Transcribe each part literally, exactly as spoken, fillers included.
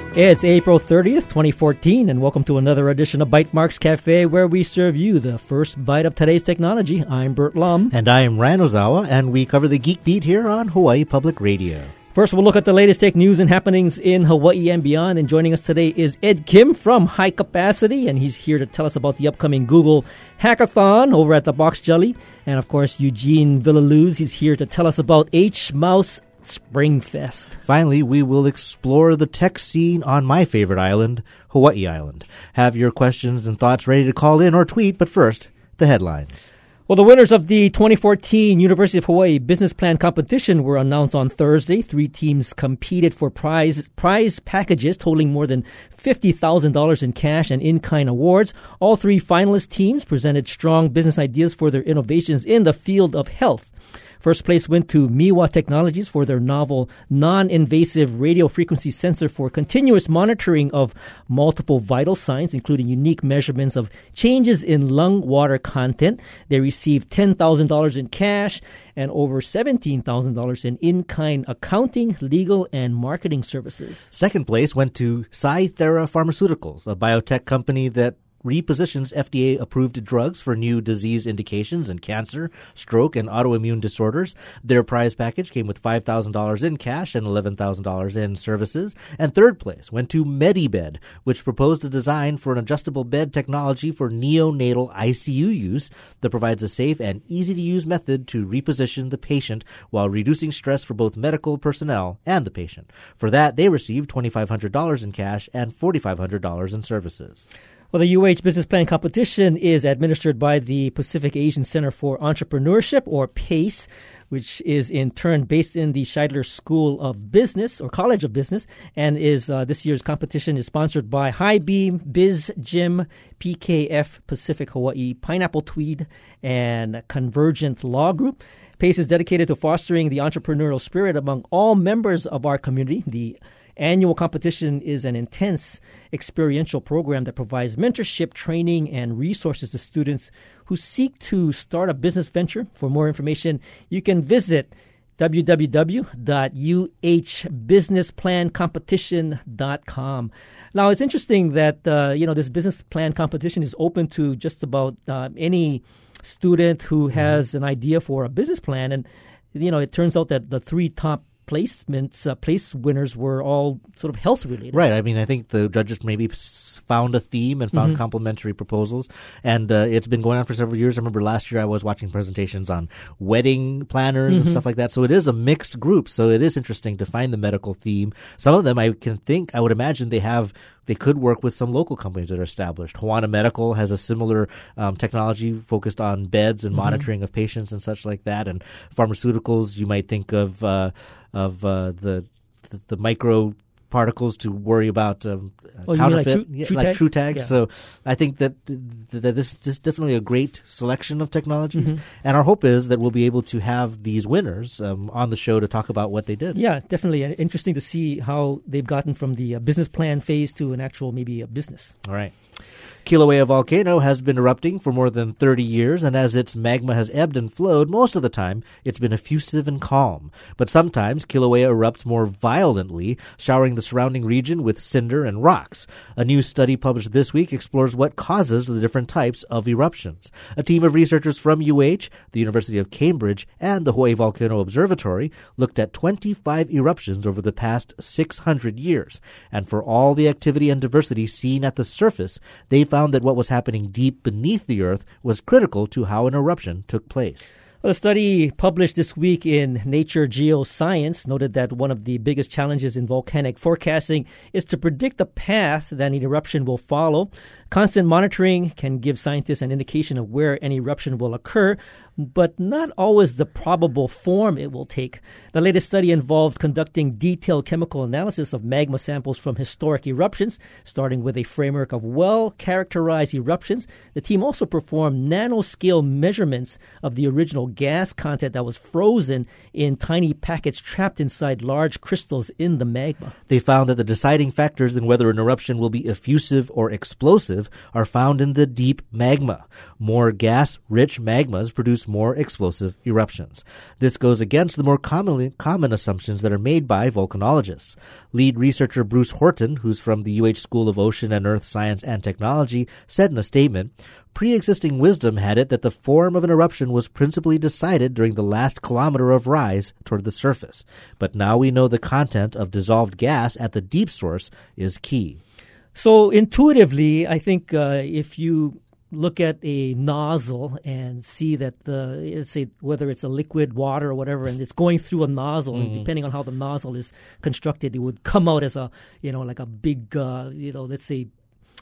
It's April thirtieth, twenty fourteen, and welcome to another edition of Bytemarks Cafe, where we serve you the first bite of today's technology. I'm Bert Lum. And I am Ryan Ozawa, and we cover the Geek Beat here on Hawaii Public Radio. First, we'll look at the latest tech news and happenings in Hawaii and beyond. And joining us today is Ed Kim from High Capacity, and he's here to tell us about the upcoming Google Hackathon over at the Box Jelly. And, of course, Eugene Villaluz, he's here to tell us about H-Mouse Springfest. Finally, we will explore the tech scene on my favorite island, Hawaii Island. Have your questions and thoughts ready to call in or tweet, but first, the headlines. Well, the winners of the twenty fourteen University of Hawaii Business Plan Competition were announced on Thursday. Three teams competed for prize prize packages totaling more than fifty thousand dollars in cash and in-kind awards. All three finalist teams presented strong business ideas for their innovations in the field of health. First place went to Miwa Technologies for their novel non-invasive radio frequency sensor for continuous monitoring of multiple vital signs, including unique measurements of changes in lung water content. They received ten thousand dollars in cash and over seventeen thousand dollars in in-kind accounting, legal, and marketing services. Second place went to Cythera Pharmaceuticals, a biotech company that repositions F D A-approved drugs for new disease indications in cancer, stroke, and autoimmune disorders. Their prize package came with five thousand dollars in cash and eleven thousand dollars in services. And third place went to MediBed, which proposed a design for an adjustable bed technology for neonatal I C U use that provides a safe and easy-to-use method to reposition the patient while reducing stress for both medical personnel and the patient. For that, they received twenty-five hundred dollars in cash and forty-five hundred dollars in services. Well, the U H Business Plan Competition is administered by the Pacific Asian Center for Entrepreneurship, or PACE, which is in turn based in the Scheidler School of Business, or College of Business, and is uh, this year's competition is sponsored by High Beam, Biz Gym, P K F Pacific Hawaii, Pineapple Tweed, and Convergent Law Group. PACE is dedicated to fostering the entrepreneurial spirit among all members of our community. The annual competition is an intense experiential program that provides mentorship, training, and resources to students who seek to start a business venture. For more information, you can visit w w w dot u h business plan competition dot com. Now, it's interesting that uh, you know this business plan competition is open to just about uh, any student who has an idea for a business plan, and you know it turns out that the three top placements, uh, place winners were all sort of health related. Right. I mean, I think the judges maybe found a theme and found mm-hmm. complementary proposals. And uh, it's been going on for several years. I remember last year I was watching presentations on wedding planners mm-hmm. and stuff like that. So it is a mixed group. So it is interesting to find the medical theme. Some of them I can think, I would imagine they have, they could work with some local companies that are established. Hawana Medical has a similar um, technology focused on beds and mm-hmm. monitoring of patients and such like that. And pharmaceuticals, you might think of uh, of uh, the, the the micro particles to worry about um, oh, counterfeit, like, yeah, true like tag? true tags. Yeah. So I think that, that this, this is definitely a great selection of technologies. Mm-hmm. And our hope is that we'll be able to have these winners um, on the show to talk about what they did. Yeah, definitely. Interesting to see how they've gotten from the uh, business plan phase to an actual maybe a business. All right. Kilauea volcano has been erupting for more than thirty years, and as its magma has ebbed and flowed, most of the time it's been effusive and calm. But sometimes Kilauea erupts more violently, showering the surrounding region with cinder and rocks. A new study published this week explores what causes the different types of eruptions. A team of researchers from U H, the University of Cambridge, and the Hawaii Volcano Observatory looked at twenty-five eruptions over the past six hundred years. And for all the activity and diversity seen at the surface, they found that what was happening deep beneath the earth was critical to how an eruption took place. Well, a study published this week in Nature Geoscience noted that one of the biggest challenges in volcanic forecasting is to predict the path that an eruption will follow. Constant monitoring can give scientists an indication of where an eruption will occur, but not always the probable form it will take. The latest study involved conducting detailed chemical analysis of magma samples from historic eruptions, starting with a framework of well-characterized eruptions. The team also performed nanoscale measurements of the original gas content that was frozen in tiny packets trapped inside large crystals in the magma. They found that the deciding factors in whether an eruption will be effusive or explosive are found in the deep magma. More gas-rich magmas produce more explosive eruptions. This goes against the more commonly, common assumptions that are made by volcanologists. Lead researcher Bruce Horton, who's from the U H School of Ocean and Earth Science and Technology, said in a statement, "Pre-existing wisdom had it that the form of an eruption was principally decided during the last kilometer of rise toward the surface. But now we know the content of dissolved gas at the deep source is key." So intuitively, I think uh, if you look at a nozzle and see that the, let's say whether it's a liquid water or whatever, and it's going through a nozzle, mm-hmm. and depending on how the nozzle is constructed, it would come out as a, you know, like a big, uh, you know, let's say,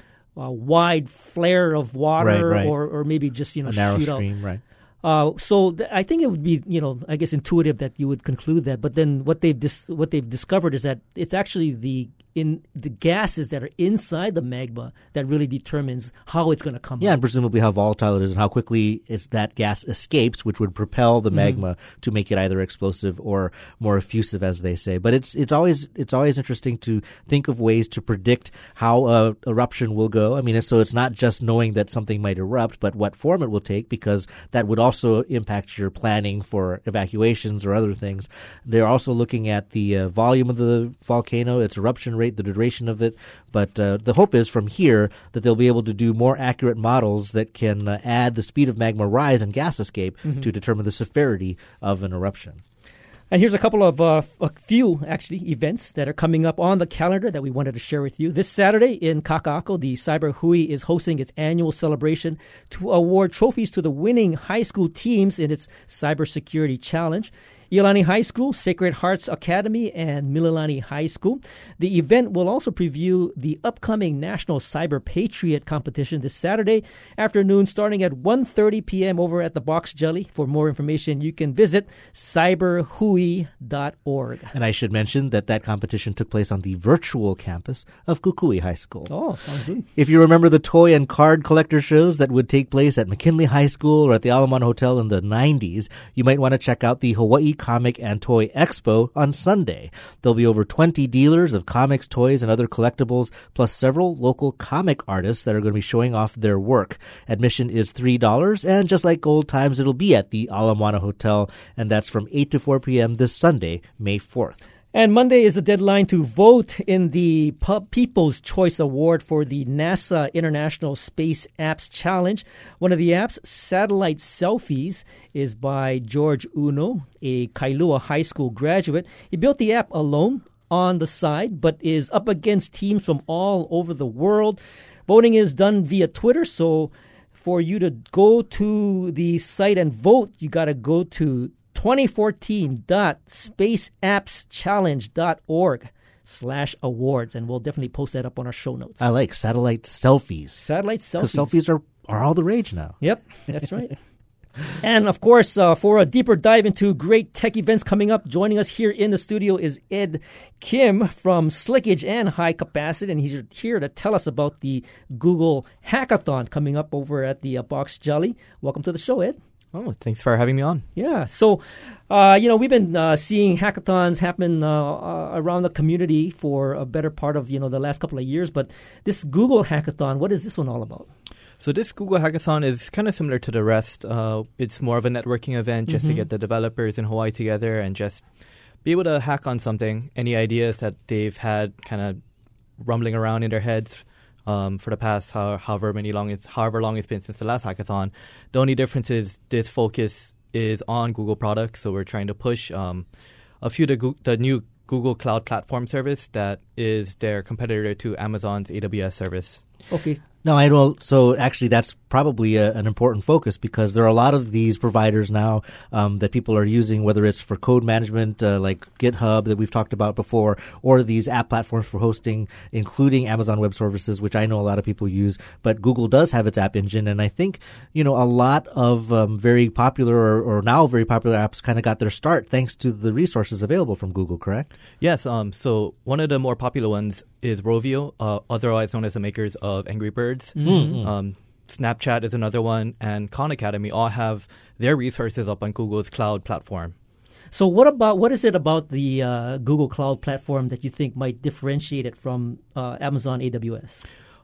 a wide flare of water, right, right. or or maybe just, you know, a narrow shoot stream, out. right? Uh, so th- I think it would be, you know, I guess intuitive that you would conclude that. But then what they've dis- what they've discovered is that it's actually the in the gases that are inside the magma that really determines how it's going to come yeah, out. And presumably how volatile it is and how quickly it's that gas escapes, which would propel the magma mm. to make it either explosive or more effusive, as they say. But it's it's always it's always interesting to think of ways to predict how a eruption will go. I mean, so it's not just knowing that something might erupt, but what form it will take, because that would also impact your planning for evacuations or other things. They're also looking at the uh, volume of the volcano, its eruption rate, the duration of it. But uh, the hope is from here that they'll be able to do more accurate models that can uh, add the speed of magma rise and gas escape mm-hmm. to determine the severity of an eruption. And here's a couple of, uh, a few, actually, events that are coming up on the calendar that we wanted to share with you. This Saturday in Kaka'ako, the Cyber Hui is hosting its annual celebration to award trophies to the winning high school teams in its cybersecurity challenge. Iolani High School, Sacred Hearts Academy, and Mililani High School. The event will also preview the upcoming National Cyber Patriot competition this Saturday afternoon starting at one thirty p.m. over at the Box Jelly. For more information, you can visit cyber hui dot org. And I should mention that that competition took place on the virtual campus of Kukui High School. Oh, sounds good. If you remember the toy and card collector shows that would take place at McKinley High School or at the Alamana Hotel in the nineties, you might want to check out the Hawaii Comic and Toy Expo on Sunday. There'll be over twenty dealers of comics, toys, and other collectibles, plus several local comic artists that are going to be showing off their work. Admission is three dollars, and just like old times, it'll be at the Alamana Hotel, and that's from eight to four p.m. this Sunday, May fourth. And Monday is the deadline to vote in the People's Choice Award for the NASA International Space Apps Challenge. One of the apps, Satellite Selfies, is by George Uno, a Kailua High School graduate. He built the app alone on the side, but is up against teams from all over the world. Voting is done via Twitter, so for you to go to the site and vote, you got to go to twenty fourteen dot space apps challenge dot org slash awards, and we'll definitely post that up on our show notes. I like satellite selfies. Satellite selfies. Because selfies are, are all the rage now. Yep, that's right. And, of course, uh, for a deeper dive into great tech events coming up, joining us here in the studio is Ed Kim from Slickage and High Capacity, and he's here to tell us about the Google Hackathon coming up over at the uh, Box Jelly. Welcome to the show, Ed. Oh, thanks for having me on. Yeah. So, uh, you know, we've been uh, seeing hackathons happen uh, uh, around the community for a better part of, you know, the last couple of years. But this Google Hackathon, what is this one all about? So this Google Hackathon is kind of similar to the rest. Uh, it's more of a networking event just mm-hmm. to get the developers in Hawaii together and just be able to hack on something, any ideas that they've had kind of rumbling around in their heads. Um, for the past how, however many long it's however long it's been since the last hackathon. The only difference is this focus is on Google products, so we're trying to push um, a few of the, the new Google Cloud Platform service that is their competitor to Amazon's A W S service. Okay. No, I don't. So actually, that's probably a, an important focus because there are a lot of these providers now um, that people are using, whether it's for code management uh, like GitHub that we've talked about before, or these app platforms for hosting, including Amazon Web Services, which I know a lot of people use. But Google does have its app engine, and I think you know a lot of um, very popular or, or now very popular apps kind of got their start thanks to the resources available from Google. Correct? Yes. Um. So one of the more popular ones is Rovio, uh, otherwise known as the makers of Angry Birds. Mm-hmm. Um, Snapchat is another one, and Khan Academy all have their resources up on Google's cloud platform. So what about what is it about the uh, Google Cloud Platform that you think might differentiate it from uh, Amazon A W S?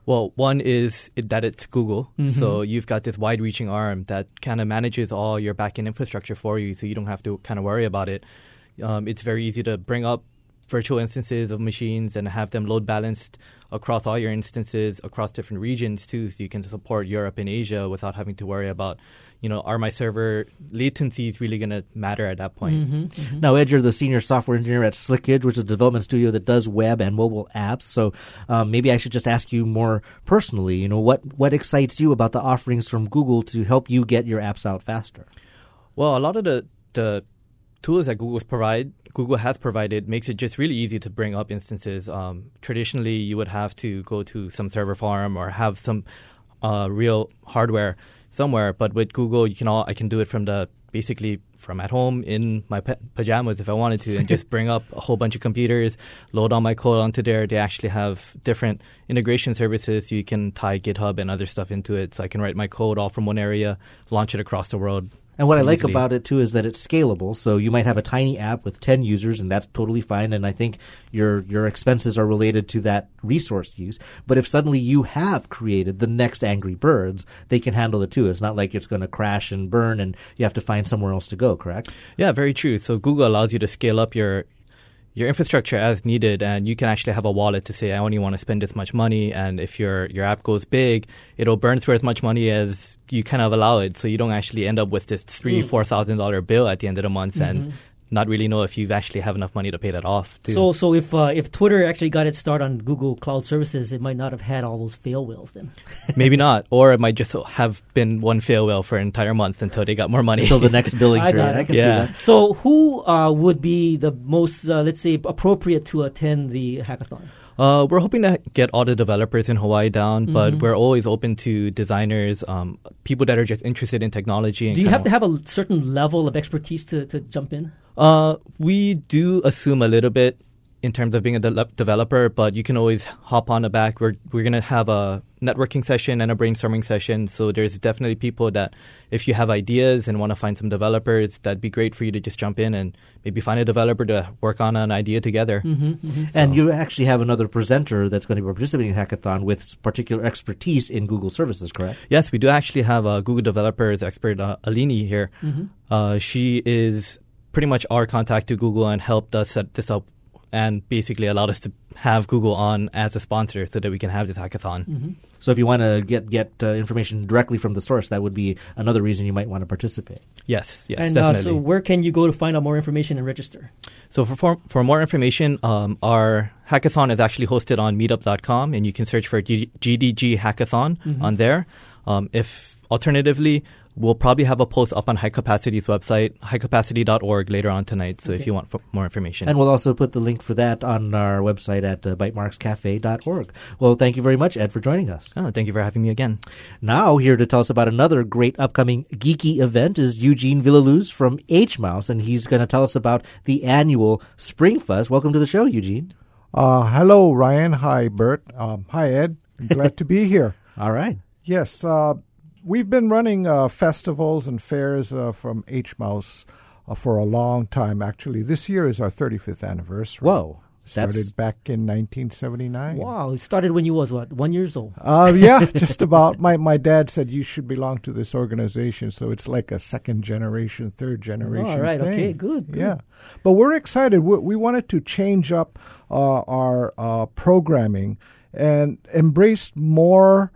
Well, one is it, that it's Google. Mm-hmm. So you've got this wide-reaching arm that kind of manages all your back-end infrastructure for you, so you don't have to kind of worry about it. Um, it's very easy to bring up virtual instances of machines and have them load balanced across all your instances, across different regions too, so you can support Europe and Asia without having to worry about, you know, are my server latency is really going to matter at that point. Mm-hmm, mm-hmm. Now, Ed, you're the senior software engineer at Slickage, which is a development studio that does web and mobile apps. So um, maybe I should just ask you more personally, you know, what, what excites you about the offerings from Google to help you get your apps out faster? Well, a lot of the, the tools that Google's provide, Google has provided makes it just really easy to bring up instances. Um, traditionally, you would have to go to some server farm or have some uh, real hardware somewhere, but with Google, you can all I can do it from the basically from at home in my pa- pajamas if I wanted to, and just bring up a whole bunch of computers, load all my code onto there. They actually have different integration services, so you can tie GitHub and other stuff into it. So I can write my code all from one area, launch it across the world. And what I like easily. about it, too, is that it's scalable. So you might have a tiny app with ten users, and that's totally fine. And I think your your expenses are related to that resource use. But if suddenly you have created the next Angry Birds, they can handle it, too. It's not like it's going to crash and burn, and you have to find somewhere else to go, correct? Yeah, very true. So Google allows you to scale up your your infrastructure as needed, and you can actually have a wallet to say, I only want to spend this much money, and if your your app goes big, it'll burn through as much money as you kind of allow it, so you don't actually end up with this three, Mm. four thousand dollar bill at the end of the month, Mm-hmm. and not really know if you actually have enough money to pay that off. Too. So, so if uh, if Twitter actually got its start on Google Cloud Services, it might not have had all those fail whales then. Maybe not, or it might just have been one fail whale for an entire month until they got more money. Until the next billing I period. got it. I can Yeah. see that. So, who uh, would be the most, uh, let's say, appropriate to attend the hackathon? Uh, we're hoping to get all the developers in Hawaii down, but Mhm. we're always open to designers, um, people that are just interested in technology. And Do you kinda- have to have a certain level of expertise to, to jump in? Uh, we do assume a little bit in terms of being a de- developer, but you can always hop on the back. We're we're gonna have a networking session and a brainstorming session. So there's definitely people that, if you have ideas and want to find some developers, that'd be great for you to just jump in and maybe find a developer to work on an idea together. Mm-hmm, mm-hmm. And you actually have another presenter that's going to be participating in the hackathon with particular expertise in Google services, correct? Yes, we do actually have a Google developers expert, uh, Alini, here. Mm-hmm. Uh, she is pretty much our contact to Google and helped us set this up and basically allowed us to have Google on as a sponsor so that we can have this hackathon. Mm-hmm. So if you want to get get uh, information directly from the source, that would be another reason you might want to participate. Yes, yes, and uh, definitely. so where can you go to find out more information and register? So for for, for more information, um, our hackathon is actually hosted on meetup dot com, and you can search for G- GDG Hackathon Mhm. on there. Um, if alternatively, we'll probably have a post up on High Capacity's website, high capacity dot org, later on tonight. So Okay. if you want f- more information. And we'll also put the link for that on our website at uh, bytemarks cafe dot org. Well, thank you very much, Ed, for joining us. Oh, thank you for having me again. Now, here to tell us about another great upcoming geeky event is Eugene Villaluz from H Mouse, and he's going to tell us about the annual Spring Fuzz. Welcome to the show, Eugene. Uh, hello, Ryan. Hi, Bert. Um, hi, Ed. I'm glad to be here. All right. Yes, uh, we've been running uh, festivals and fairs uh, from H Mouse uh, for a long time. Actually, this year is our thirty-fifth anniversary. Whoa. Started That's back in nineteen seventy-nine. Wow, it started when you was what, one years old? Uh, yeah, just about. My my dad said you should belong to this organization, so it's like a second generation, third generation. All right, thing. okay, good, good. Yeah, but we're excited. We, we wanted to change up uh, our uh, programming and embrace more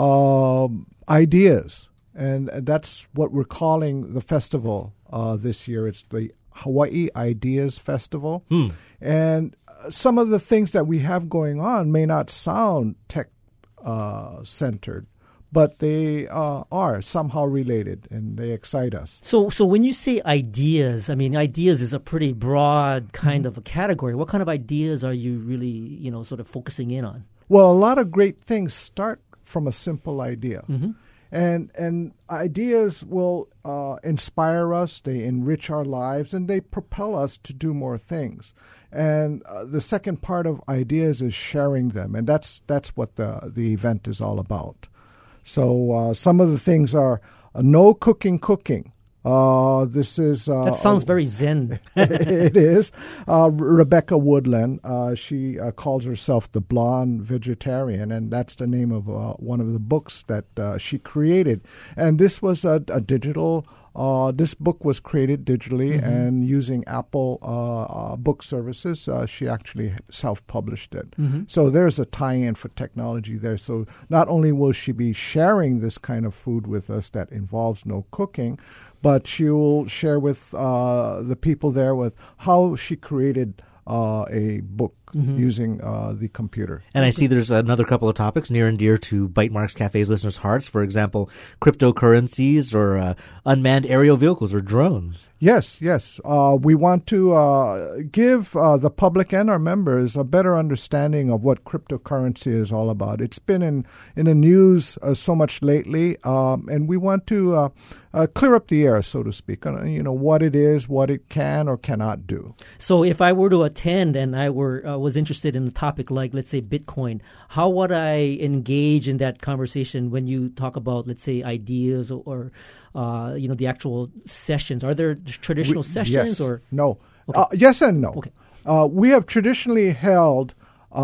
um ideas, and that's what we're calling the festival uh, this year. It's the Hawaii Ideas Festival, Hmm. and some of the things that we have going on may not sound tech uh, centered, but they uh, are somehow related, and they excite us. So, so when you say ideas, I mean, ideas is a pretty broad kind of a category. What kind of ideas are you really, you know, sort of focusing in on? Well, a lot of great things start from a simple idea. Mm-hmm. And and ideas will uh, inspire us, they enrich our lives, and they propel us to do more things. And uh, the second part of ideas is sharing them, and that's that's what the, the event is all about. So uh, some of the things are uh, no cooking cooking. Uh, this is uh, That sounds very zen. It is. Uh, Rebecca Woodland. Uh, she uh, calls herself the Blonde Vegetarian, and that's the name of uh, one of the books that uh, she created. And this was a, a digital. Uh, this book was created digitally Mm-hmm. and using Apple uh, uh, book services. Uh, she actually self-published it. Mm-hmm. So there's a tie-in for technology there. So not only will she be sharing this kind of food with us that involves no cooking, but she will share with uh, the people there with how she created uh, a book Mm-hmm. using uh, the computer. And I see there's another couple of topics near and dear to Bytemarks Cafe's listeners' hearts. For example, cryptocurrencies or uh, unmanned aerial vehicles or drones. Yes, yes. Uh, we want to uh, give uh, the public and our members a better understanding of what cryptocurrency is all about. It's been in, in the news uh, so much lately, um, and we want to uh, uh, clear up the air, so to speak, on, you know, what it is, what it can or cannot do. So if I were to attend and I were uh, was interested in a topic like, let's say, Bitcoin, how would I engage in that conversation when you talk about, let's say, ideas or, or uh, you know, the actual sessions? Are there traditional We- sessions yes, or no? Okay. Uh, yes and no. Okay. Uh, we have traditionally held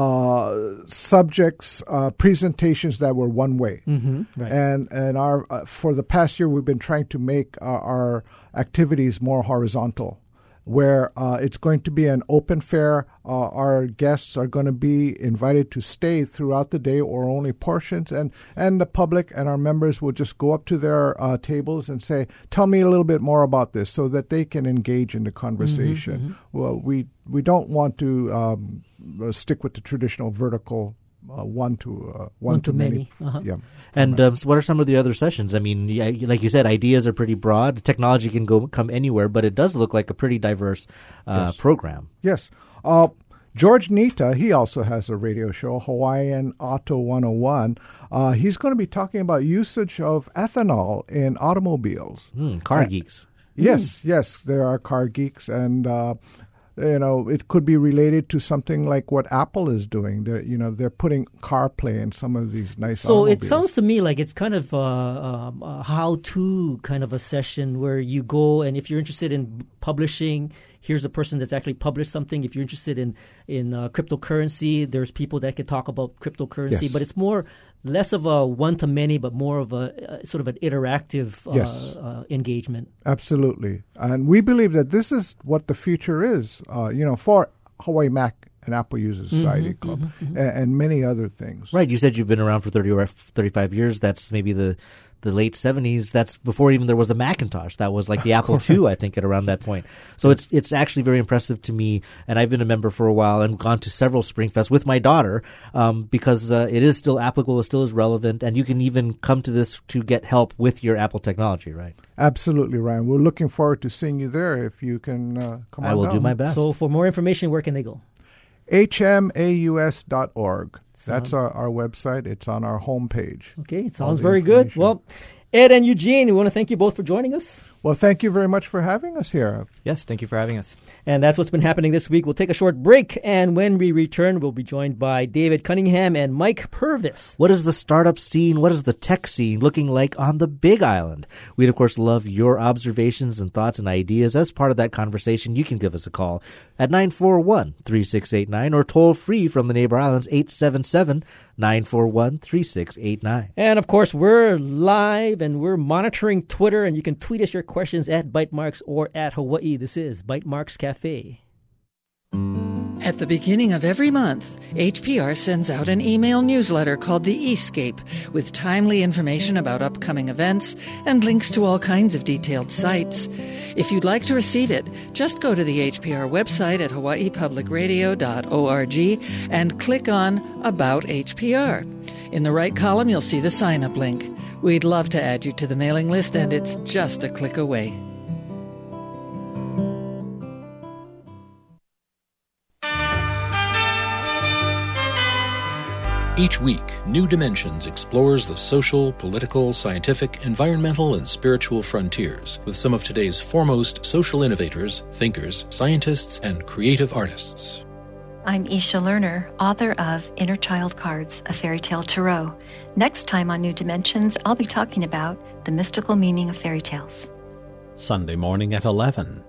uh, subjects, uh, presentations that were one way. mm-hmm, right? And and our uh, for the past year, we've been trying to make our, our activities more horizontal, where uh, it's going to be an open fair. Uh, our guests are going to be invited to stay throughout the day or only portions, and, and the public and our members will just go up to their uh, tables and say, tell me a little bit more about this, so that they can engage in the conversation. Mm-hmm, Well, we, we don't want to um, uh, stick with the traditional vertical uh, one to uh, one, One to to many. many, uh-huh. Yeah. And um, so what are some of the other sessions? I mean, yeah, like you said, ideas are pretty broad. Technology can go come anywhere, but it does look like a pretty diverse uh, Yes. program. Yes. Uh, George Nita, he also has a radio show, Hawaiian Auto one oh one. Uh, he's going to be talking about usage of ethanol in automobiles. Hmm, car Uh, geeks. Yes, yes, there are car geeks, and uh, you know, it could be related to something like what Apple is doing. They're, you know, they're putting CarPlay in some of these nice So it automobiles. sounds to me like it's kind of uh, um, a how-to kind of a session where you go, and if you're interested in publishing, here's a person that's actually published something. If you're interested in in uh, cryptocurrency, there's people that can talk about cryptocurrency. Yes. But it's more less of a one-to-many, but more of a uh, sort of an interactive uh, Yes. uh, engagement. Absolutely. And we believe that this is what the future is, uh, you know, for Hawaii Mac and Apple User Society Mm-hmm, Club and, and many other things. Right. You said you've been around for thirty or thirty-five years. That's maybe the the late seventies. That's before even there was a Macintosh. That was like the Apple two, I think, at around that point. So it's it's actually very impressive to me. And I've been a member for a while and gone to several Springfests with my daughter um, because uh, it is still applicable. It still is relevant. And you can even come to this to get help with your Apple technology, right? Absolutely, Ryan. We're looking forward to seeing you there if you can uh, come on I will down. do my best. So for more information, where can they go? H M A U S dot org. Sounds- That's our, our website. It's on our homepage. Okay, it All sounds the very good. information. Well, Ed and Eugene, we want to thank you both for joining us. Well, thank you very much for having us here. Yes, thank you for having us. And that's what's been happening this week. We'll take a short break, and when we return, we'll be joined by David Cunningham and Mike Purvis. What is the startup scene? What is the tech scene looking like on the Big Island? We'd, of course, love your observations and thoughts and ideas. As part of that conversation, you can give us a call at nine four one, three six eight nine or toll free from the neighbor islands, eight seven seven, nine four one, three six eight nine. And, of course, we're live, and we're monitoring Twitter, and you can tweet us your questions at Bytemarks or at Hawaii. This is Bytemarks Cafe. At the beginning of every month, H P R sends out an email newsletter called The Escape with timely information about upcoming events and links to all kinds of detailed sites. If you'd like to receive it, just go to the H P R website at hawaii public radio dot org and click on About H P R. In the right column, you'll see the sign-up link. We'd love to add you to the mailing list, and it's just a click away. Each week, New Dimensions explores the social, political, scientific, environmental, and spiritual frontiers with some of today's foremost social innovators, thinkers, scientists, and creative artists. I'm Isha Lerner, author of Inner Child Cards, A Fairy Tale Tarot. Next time on New Dimensions, I'll be talking about the mystical meaning of fairy tales. Sunday morning at eleven.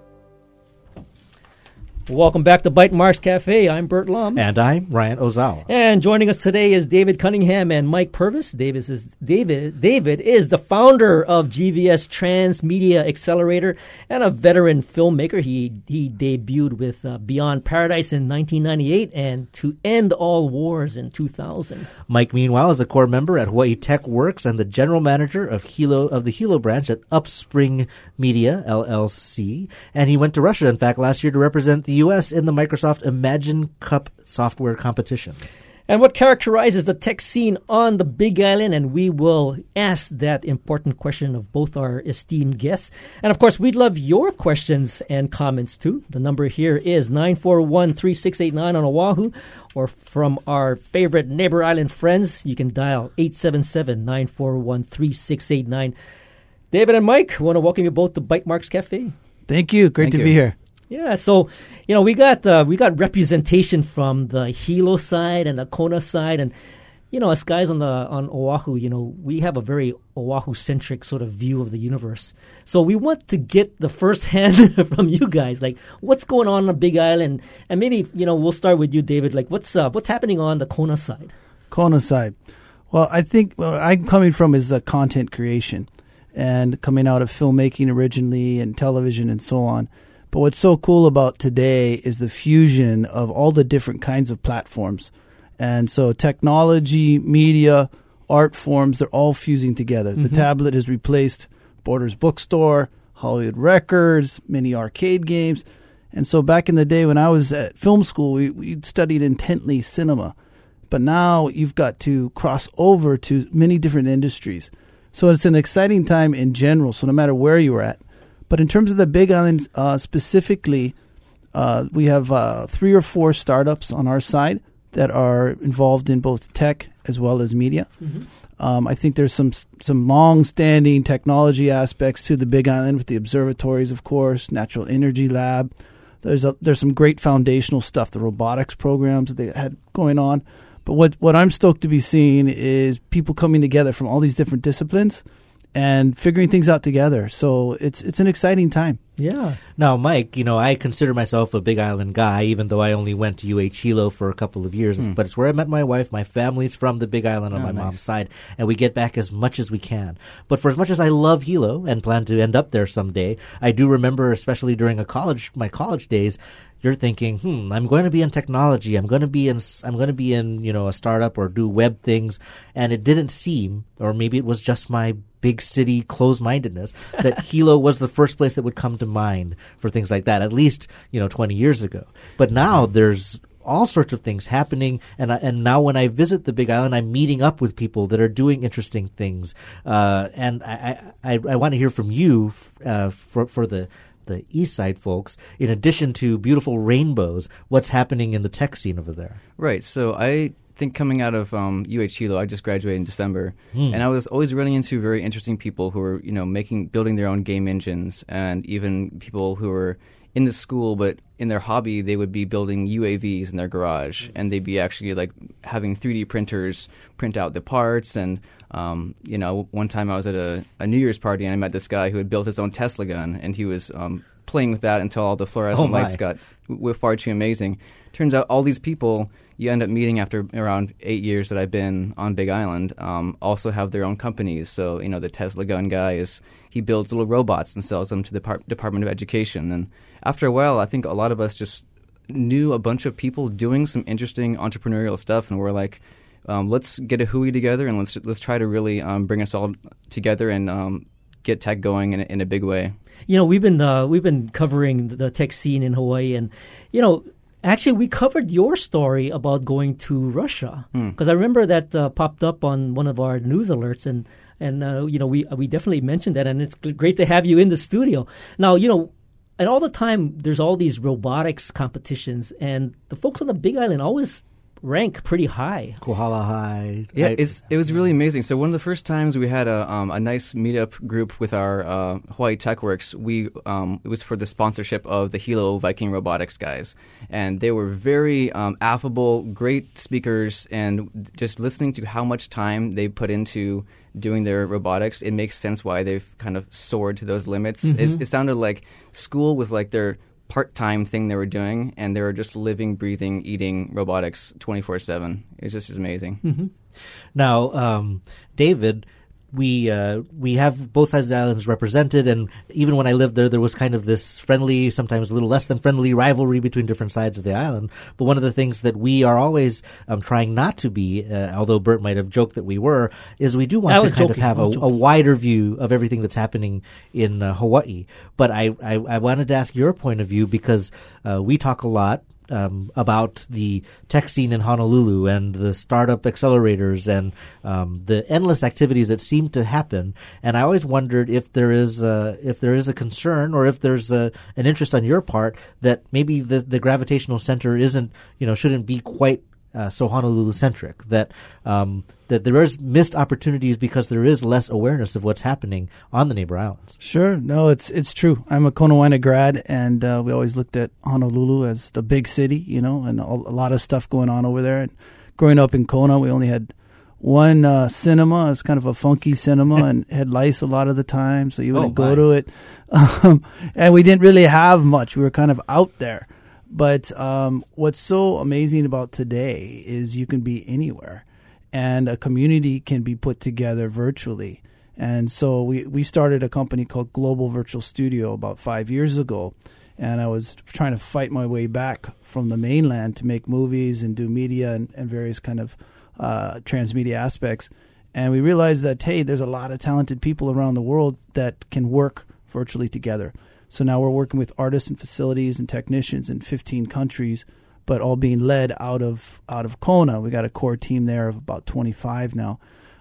Welcome back to Bite Marks Cafe. I'm Bert Lum. And I'm Ryan Ozawa. And joining us today is David Cunningham and Mike Purvis. David is, David, David is the founder of G V S Transmedia Accelerator and a veteran filmmaker. He he debuted with uh, Beyond Paradise in nineteen ninety-eight and To End All Wars in two thousand. Mike, meanwhile, is a core member at Hawaii Tech Works and the general manager of Hilo of the Hilo branch at Upspring Media, L L C. And he went to Russia, in fact, last year to represent the U S in the Microsoft Imagine Cup software competition. And what characterizes the tech scene on the Big Island? And we will ask that important question of both our esteemed guests. And, of course, we'd love your questions and comments, too. The number here is nine four one, three six eight nine on Oahu. Or from our favorite neighbor island friends, you can dial eight seven seven, nine four one, three six eight nine. David and Mike, I want to welcome you both to Bite Marks Cafe. Thank you. Great Thank to you. be here. Yeah, so, you know, we got uh, we got representation from the Hilo side and the Kona side. And, you know, us guys on the on Oahu, you know, we have a very Oahu-centric sort of view of the universe. So we want to get the first hand from you guys, like, what's going on on the Big Island? And maybe, you know, we'll start with you, David. Like, what's uh, what's happening on the Kona side? Kona side. Well, I think where I'm coming from is the content creation and coming out of filmmaking originally and television and so on. But what's so cool about today is the fusion of all the different kinds of platforms. And so technology, media, art forms, they're all fusing together. Mm-hmm. The tablet has replaced Borders Bookstore, Hollywood Records, many arcade games. And so back in the day when I was at film school, we, we studied intently cinema. But now you've got to cross over to many different industries. So it's an exciting time in general, so no matter where you're at. But in terms of the Big Island uh, specifically, uh, we have uh, three or four startups on our side that are involved in both tech as well as media. Mm-hmm. Um, I think there's some some long-standing technology aspects to the Big Island with the observatories, of course, Natural Energy Lab. There's a, there's some great foundational stuff, the robotics programs that they had going on. But what, what I'm stoked to be seeing is people coming together from all these different disciplines and figuring things out together. So it's it's an exciting time. Yeah. Now, Mike, you know, I consider myself a Big Island guy, even though I only went to U H Hilo for a couple of years. Mm. But it's where I met my wife. My family's from the Big Island on oh, my nice. mom's side, and we get back as much as we can. But for as much as I love Hilo and plan to end up there someday, I do remember, especially during a college, my college days, you're thinking, hmm, I'm going to be in technology. I'm going to be in, I'm going to be in, you know, a startup or do web things. And it didn't seem, or maybe it was just my big city closed-mindedness, that Hilo was the first place that would come to mind for things like that, at least, you know, twenty years ago. But now there's all sorts of things happening, and I, and now when I visit the Big Island, I'm meeting up with people that are doing interesting things. Uh, and I, I, I want to hear from you uh, for, for the the East Side folks, in addition to beautiful rainbows, what's happening in the tech scene over there? Right. So I think coming out of um, U H Hilo, I just graduated in December, mm. and I was always running into very interesting people who were, you know, making, building their own game engines, and even people who were in the school, but in their hobby, they would be building U A Vs in their garage, and they'd be actually like having three D printers print out the parts. And um, you know, one time I was at a, a New Year's party, and I met this guy who had built his own Tesla gun, and he was um, playing with that until all the fluorescent oh lights got w- far too amazing. Turns out all these people you end up meeting after around eight years that I've been on Big Island um, also have their own companies. So, you know, the Tesla gun guy, is he builds little robots and sells them to the Par- Department of Education. And after a while, I think a lot of us just knew a bunch of people doing some interesting entrepreneurial stuff, and we're like, um, let's get a hui together, and let's let's try to really um, bring us all together and um, get tech going in a, in a big way. You know, we've been uh, we've been covering the tech scene in Hawaii, and you know, actually, we covered your story about going to Russia, because mm. I remember that uh, popped up on one of our news alerts, and and uh, you know, we we definitely mentioned that, and it's great to have you in the studio. Now, you know, and all the time there's all these robotics competitions, and the folks on the Big Island always rank pretty high. Kohala High. Yeah, I- it's it was really amazing. So one of the first times we had a um, a nice meetup group with our uh, Hawaii TechWorks, we um, it was for the sponsorship of the Hilo Viking Robotics guys, and they were very um, affable, great speakers, and just listening to how much time they put into doing their robotics, it makes sense why they've kind of soared to those limits. Mm-hmm. It's, it sounded like school was like their part-time thing they were doing, and they were just living, breathing, eating robotics twenty-four seven. It's just amazing. Mm-hmm. Now, um, David, we uh, we have both sides of the islands represented, and even when I lived there, there was kind of this friendly, sometimes a little less than friendly rivalry between different sides of the island. But one of the things that we are always um, trying not to be, uh, although Bert might have joked that we were, is we do want I to was kind joking. of have I a, was a joking. wider view of everything that's happening in uh, Hawaii. But I, I, I wanted to ask your point of view because uh, we talk a lot Um, about the tech scene in Honolulu and the startup accelerators and um, the endless activities that seem to happen. And I always wondered if there is a, if there is a concern or if there's a, an interest on your part that maybe the, the gravitational center isn't, you know, shouldn't be quite uh, so Honolulu-centric, that um, that there is missed opportunities because there is less awareness of what's happening on the neighbor islands. Sure. No, it's it's true. I'm a Kona Waina grad, and uh, we always looked at Honolulu as the big city, you know, and a, a lot of stuff going on over there. And growing up in Kona, we only had one uh, cinema. It was kind of a funky cinema and had lice a lot of the time, so you wouldn't Oh, go my. to it. Um, and we didn't really have much. We were kind of out there. But um, what's so amazing about today is you can be anywhere, and a community can be put together virtually. And so we, we started a company called Global Virtual Studio about five years ago, and I was trying to fight my way back from the mainland to make movies and do media and, and various kind of uh, transmedia aspects. And we realized that, hey, there's a lot of talented people around the world that can work virtually together. So now we're working with artists and facilities and technicians in fifteen countries, but all being led out of out of Kona. We got a core team there of about twenty-five now.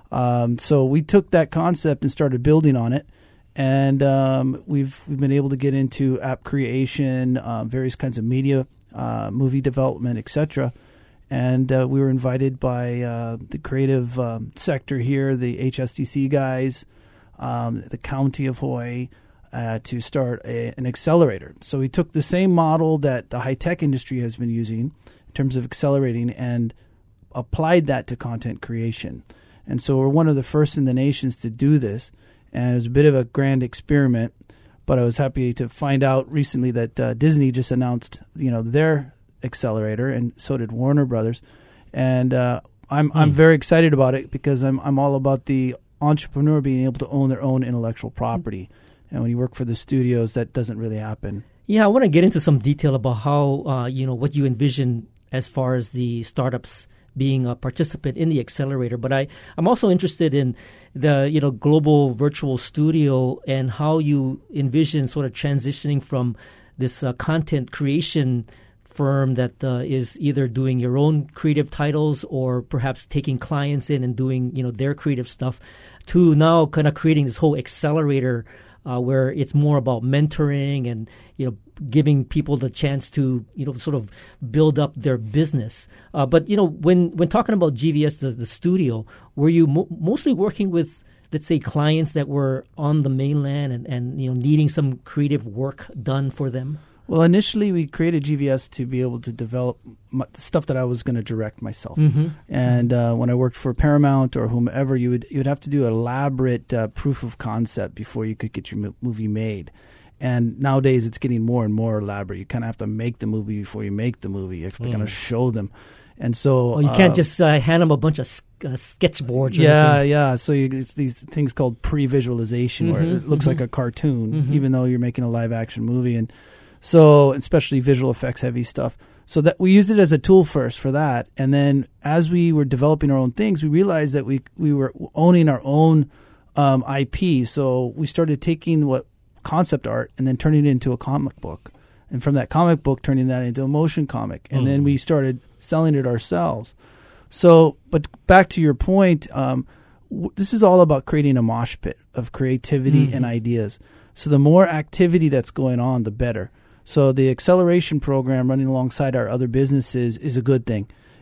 Um, so we took that concept and started building on it, and um, we've we've been able to get into app creation, um, various kinds of media, uh, movie development, et cetera. And uh, we were invited by uh, the creative um, sector here, the H S T C guys, um, the County of Hawaii, uh, to start a, an accelerator. So we took the same model that the high-tech industry has been using in terms of accelerating and applied that to content creation. And so we're one of the first in the nations to do this, and it was a bit of a grand experiment. But I was happy to find out recently that uh, Disney just announced, you know, their accelerator, and so did Warner Brothers. And uh, I'm I'm very excited about it because I'm I'm all about the entrepreneur being able to own their own intellectual property. And when you work for the studios, that doesn't really happen. Yeah, I want to get into some detail about how, uh, you know, what you envision as far as the startups being a participant in the accelerator. But I, I'm also interested in the, you know, global virtual studio and how you envision sort of transitioning from this uh, content creation firm that uh, is either doing your own creative titles or perhaps taking clients in and doing, you know, their creative stuff to now kind of creating this whole accelerator uh, where it's more about mentoring and, you know, giving people the chance to, you know, sort of build up their business. Uh, but, you know, when, when talking about G V S, the, the studio, were you mo- mostly working with, let's say, clients that were on the mainland and, and, you know, needing some creative work done for them? Well, initially we created G V S to be able to develop my, the stuff that I was going to direct myself. Mm-hmm. And uh, when I worked for Paramount or whomever, you would you would have to do elaborate uh, proof of concept before you could get your mo- movie made. And nowadays it's getting more and more elaborate. You kind of have to make the movie before you make the movie. You have to Mm. kind of show them. And so Oh, you can't uh, just uh, hand them a bunch of s- uh, sketchboards. Or yeah, anything. yeah. So you, it's these things called pre-visualization where Mhm, it looks mhm. like a cartoon, Mhm. even though you're making a live-action movie. And so, especially visual effects heavy stuff. So that we used it as a tool first for that, and then as we were developing our own things, we realized that we we were owning our own um, I P. So we started taking what concept art and then turning it into a comic book, and from that comic book, turning that into a motion comic, and Mm. then we started selling it ourselves. So, but back to your point, um, w- this is all about creating a mosh pit of creativity Mhm. and ideas. So the more activity that's going on, the better. So the acceleration program running alongside our other businesses is a good thing.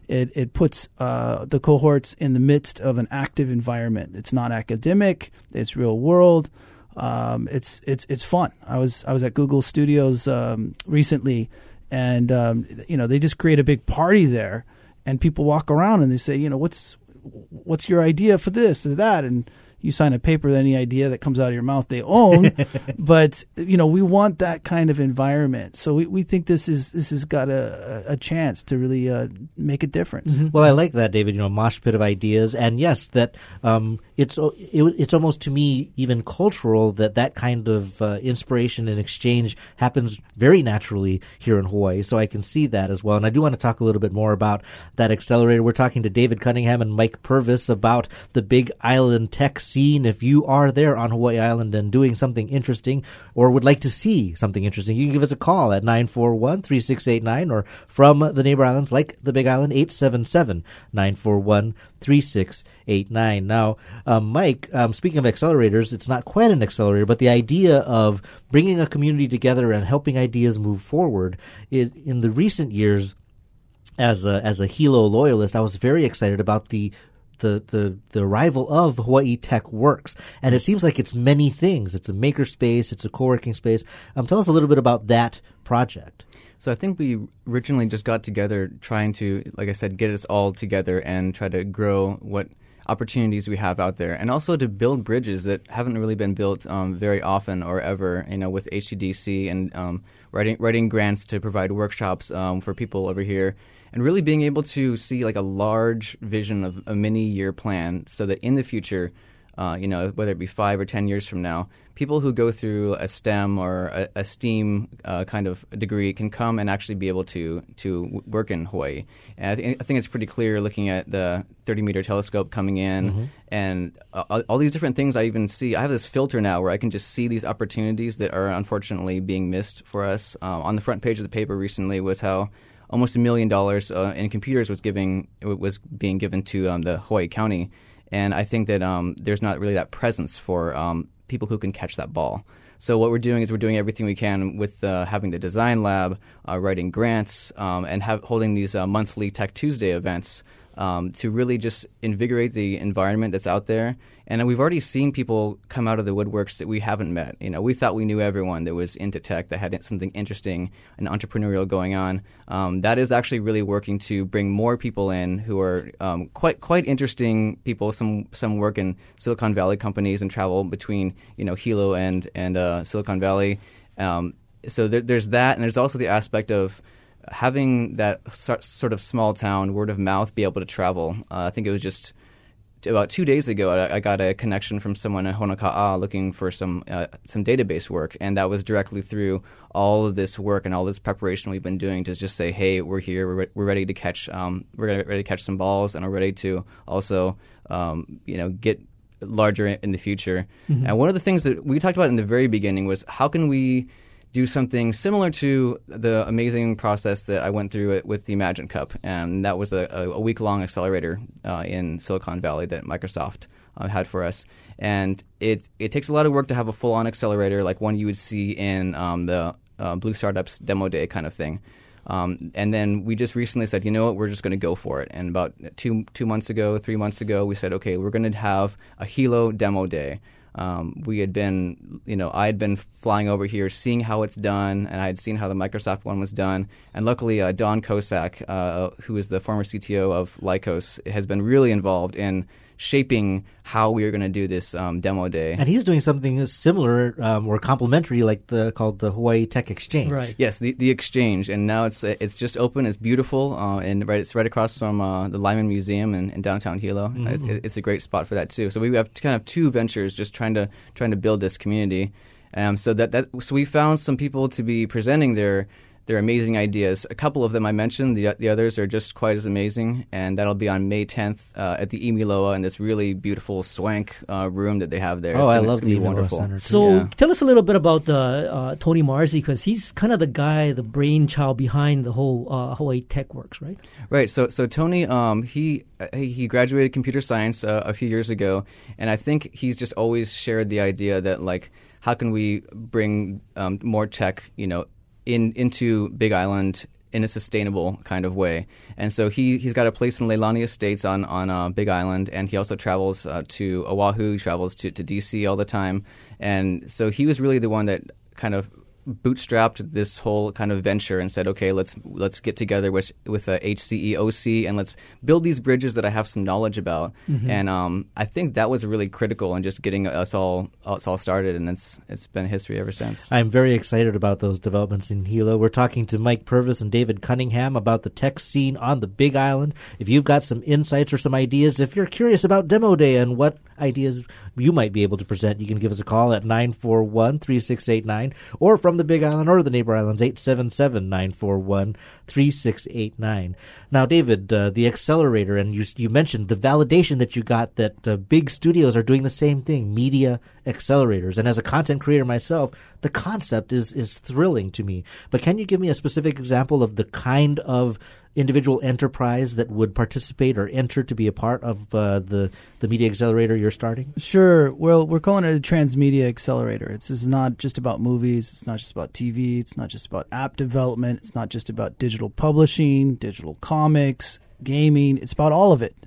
It it puts uh, the cohorts in the midst of an active environment. It's not academic. It's real world. Um, it's it's it's fun. I was I was at Google Studios um, recently, and um, you know they just create a big party there, and people walk around and they say, you know, what's what's your idea for this or that, and you sign a paper that any idea that comes out of your mouth they own. But you know we want that kind of environment, so we, we think this is this has got a, a chance to really uh, make a difference. Mm-hmm. Well, I like that, David. You know, mosh pit of ideas, and yes, that um, it's it, it's almost to me even cultural that that kind of uh, inspiration and exchange happens very naturally here in Hawaii. So I can see that as well. And I do want to talk a little bit more about that accelerator. We're talking to David Cunningham and Mike Purvis about the Big Island Tech scene. If you are there on Hawaii Island and doing something interesting or would like to see something interesting, you can give us a call at nine four one, three six eight nine or from the neighbor islands like the Big Island, eight seven seven, nine four one, three six eight nine. Now, um, Mike, um, speaking of accelerators, it's not quite an accelerator, but the idea of bringing a community together and helping ideas move forward, it, in the recent years, as a, as a Hilo loyalist, I was very excited about the The, the the arrival of Hawaii Tech Works, and it seems like it's many things. It's a maker space, it's a co-working space. Um, tell us a little bit about that project. So I think we originally just got together trying to, like I said, get us all together and try to grow what opportunities we have out there, and also to build bridges that haven't really been built um, very often or ever. You know, with H T D C and um, writing writing grants to provide workshops um, for people over here. And really being able to see like a large vision of a many-year plan so that in the future, uh, you know, whether it be five or ten years from now, people who go through a STEM or a, a STEAM uh, kind of degree can come and actually be able to to work in Hawaii. And I, th- I think it's pretty clear looking at the thirty-meter telescope coming in mm-hmm. and uh, all these different things I even see. I have this filter now where I can just see these opportunities that are unfortunately being missed for us. Um, on the front page of the paper recently was how almost a million dollars uh, in computers was giving was being given to um, the Hawaii County, and I think that um, there's not really that presence for um, people who can catch that ball. So what we're doing is we're doing everything we can with uh, having the design lab, uh, writing grants, um, and have, holding these uh, monthly Tech Tuesday events um, to really just invigorate the environment that's out there. And we've already seen people come out of the woodworks that we haven't met. You know, we thought we knew everyone that was into tech, that had something interesting and entrepreneurial going on. Um, that is actually really working to bring more people in who are um, quite quite interesting people. Some some work in Silicon Valley companies and travel between you know Hilo and and uh, Silicon Valley. Um, so there, there's that, and there's also the aspect of having that sort of small town word of mouth be able to travel. Uh, I think it was just about two days ago, I, I got a connection from someone at Honoka'a looking for some uh, some database work, and that was directly through all of this work and all this preparation we've been doing to just say, "Hey, we're here. We're, re- we're ready to catch. Um, we're ready to catch some balls, and we're ready to also, um, you know, get larger in the future." Mm-hmm. And one of the things that we talked about in the very beginning was how can we do something similar to the amazing process that I went through with the Imagine Cup, and that was a, a week-long accelerator uh, in Silicon Valley that Microsoft uh, had for us. And it it takes a lot of work to have a full-on accelerator like one you would see in um, the uh, Blue Startups demo day kind of thing. Um, and then we just recently said, you know what, we're just going to go for it. And about two two months ago, three months ago, we said, okay, we're going to have a Hilo demo day. Um, we had been, you know, I had been flying over here, seeing how it's done, and I had seen how the Microsoft one was done. And luckily, uh, Don Kosak, uh, who is the former C T O of Lycos, has been really involved in shaping how we are going to do this um, demo day. And he's doing something similar um, or complementary, like the called the Hawaii Tech Exchange. Right. Yes, the the exchange, and now it's it's just open. It's beautiful, uh, and right, it's right across from uh, the Lyman Museum in, in downtown Hilo. Mm-hmm. It's, it's a great spot for that too. So we have kind of two ventures, just trying to trying to build this community. Um, so that, that so we found some people to be presenting their. They're amazing ideas. A couple of them I mentioned. The the others are just quite as amazing. And that'll be on May tenth uh, at the Imiloa in this really beautiful swank uh, room that they have there. Oh, it's I gonna, love the wonderful. Center. So yeah. Tell us a little bit about uh, Tony Marzi, because he's kind of the guy, the brainchild behind the whole uh, Hawaii Tech Works, right? Right. So so Tony, um, he he graduated computer science uh, a few years ago, and I think he's just always shared the idea that like how can we bring um, more tech, you know, in into Big Island in a sustainable kind of way. And so he, he's got a place in Leilani Estates on, on uh, Big Island, and he also travels uh, to Oahu, he travels to, to D C all the time. And so he was really the one that kind of bootstrapped this whole kind of venture and said, okay, let's let's get together with with a H C E O C and let's build these bridges that I have some knowledge about. Mm-hmm. And um, I think that was really critical in just getting us all us all started, and it's it's been history ever since. I'm very excited about those developments in Hilo. We're talking to Mike Purvis and David Cunningham about the tech scene on the Big Island. If you've got some insights or some ideas, if you're curious about Demo Day and what ideas you might be able to present, you can give us a call at nine four one, three six eight nine, or from the Big Island or the neighbor islands, eight seven seven, nine four one, three six eight nine. Now, David, uh, the accelerator, and you you mentioned the validation that you got that uh, big studios are doing the same thing, media accelerators. And as a content creator myself, the concept is, is thrilling to me. But can you give me a specific example of the kind of individual enterprise that would participate or enter to be a part of uh, the, the media accelerator you're starting? Sure. Well, we're calling it a transmedia accelerator. It's, it's not just about movies. It's not just about T V. It's not just about app development. It's not just about digital publishing, digital comics, gaming. It's about all of it.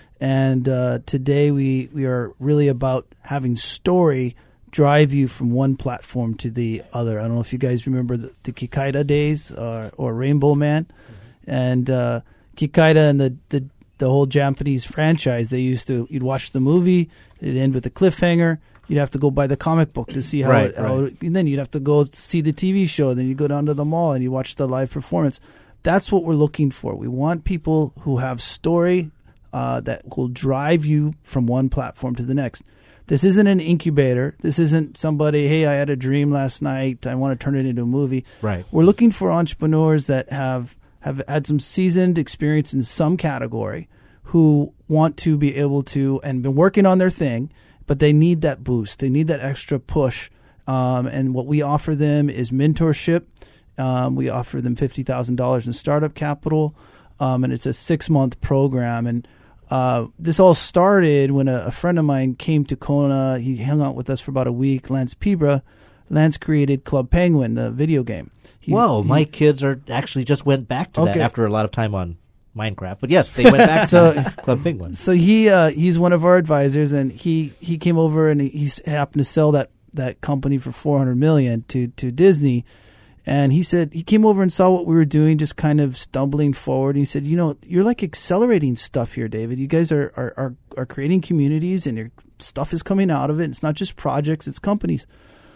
And uh, today we, we are really about having story drive you from one platform to the other. I don't know if you guys remember the, the Kikaida days or, or Rainbow Man. Mm-hmm. And uh, Kikaida and the, the the whole Japanese franchise, they used to, you'd watch the movie, it'd end with a cliffhanger. You'd have to go buy the comic book to see how, right, it, how right. it, and then you'd have to go see the T V show. Then you go down to the mall and you watch the live performance. That's what we're looking for. We want people who have story uh, that will drive you from one platform to the next. This isn't an incubator. This isn't somebody, hey, I had a dream last night, I want to turn it into a movie. Right. We're looking for entrepreneurs that have, have had some seasoned experience in some category who want to be able to, and been working on their thing, but they need that boost. They need that extra push. Um, and what we offer them is mentorship. Um, we offer them fifty thousand dollars in startup capital, um, and it's a six-month program. And uh, this all started when a, a friend of mine came to Kona. He hung out with us for about a week, Lance Pibra. Lance created Club Penguin, the video game. He, Whoa, he, my kids are actually just went back to okay. that after a lot of time on Minecraft. But yes, they went back so, to Club Penguin. So he uh, he's one of our advisors, and he, he came over and he, he happened to sell that, that company for four hundred million dollars to, to Disney. And he said, he came over and saw what we were doing, just kind of stumbling forward. And he said, you know, you're like accelerating stuff here, David. You guys are, are, are, are creating communities, and your stuff is coming out of it. It's not just projects, it's companies.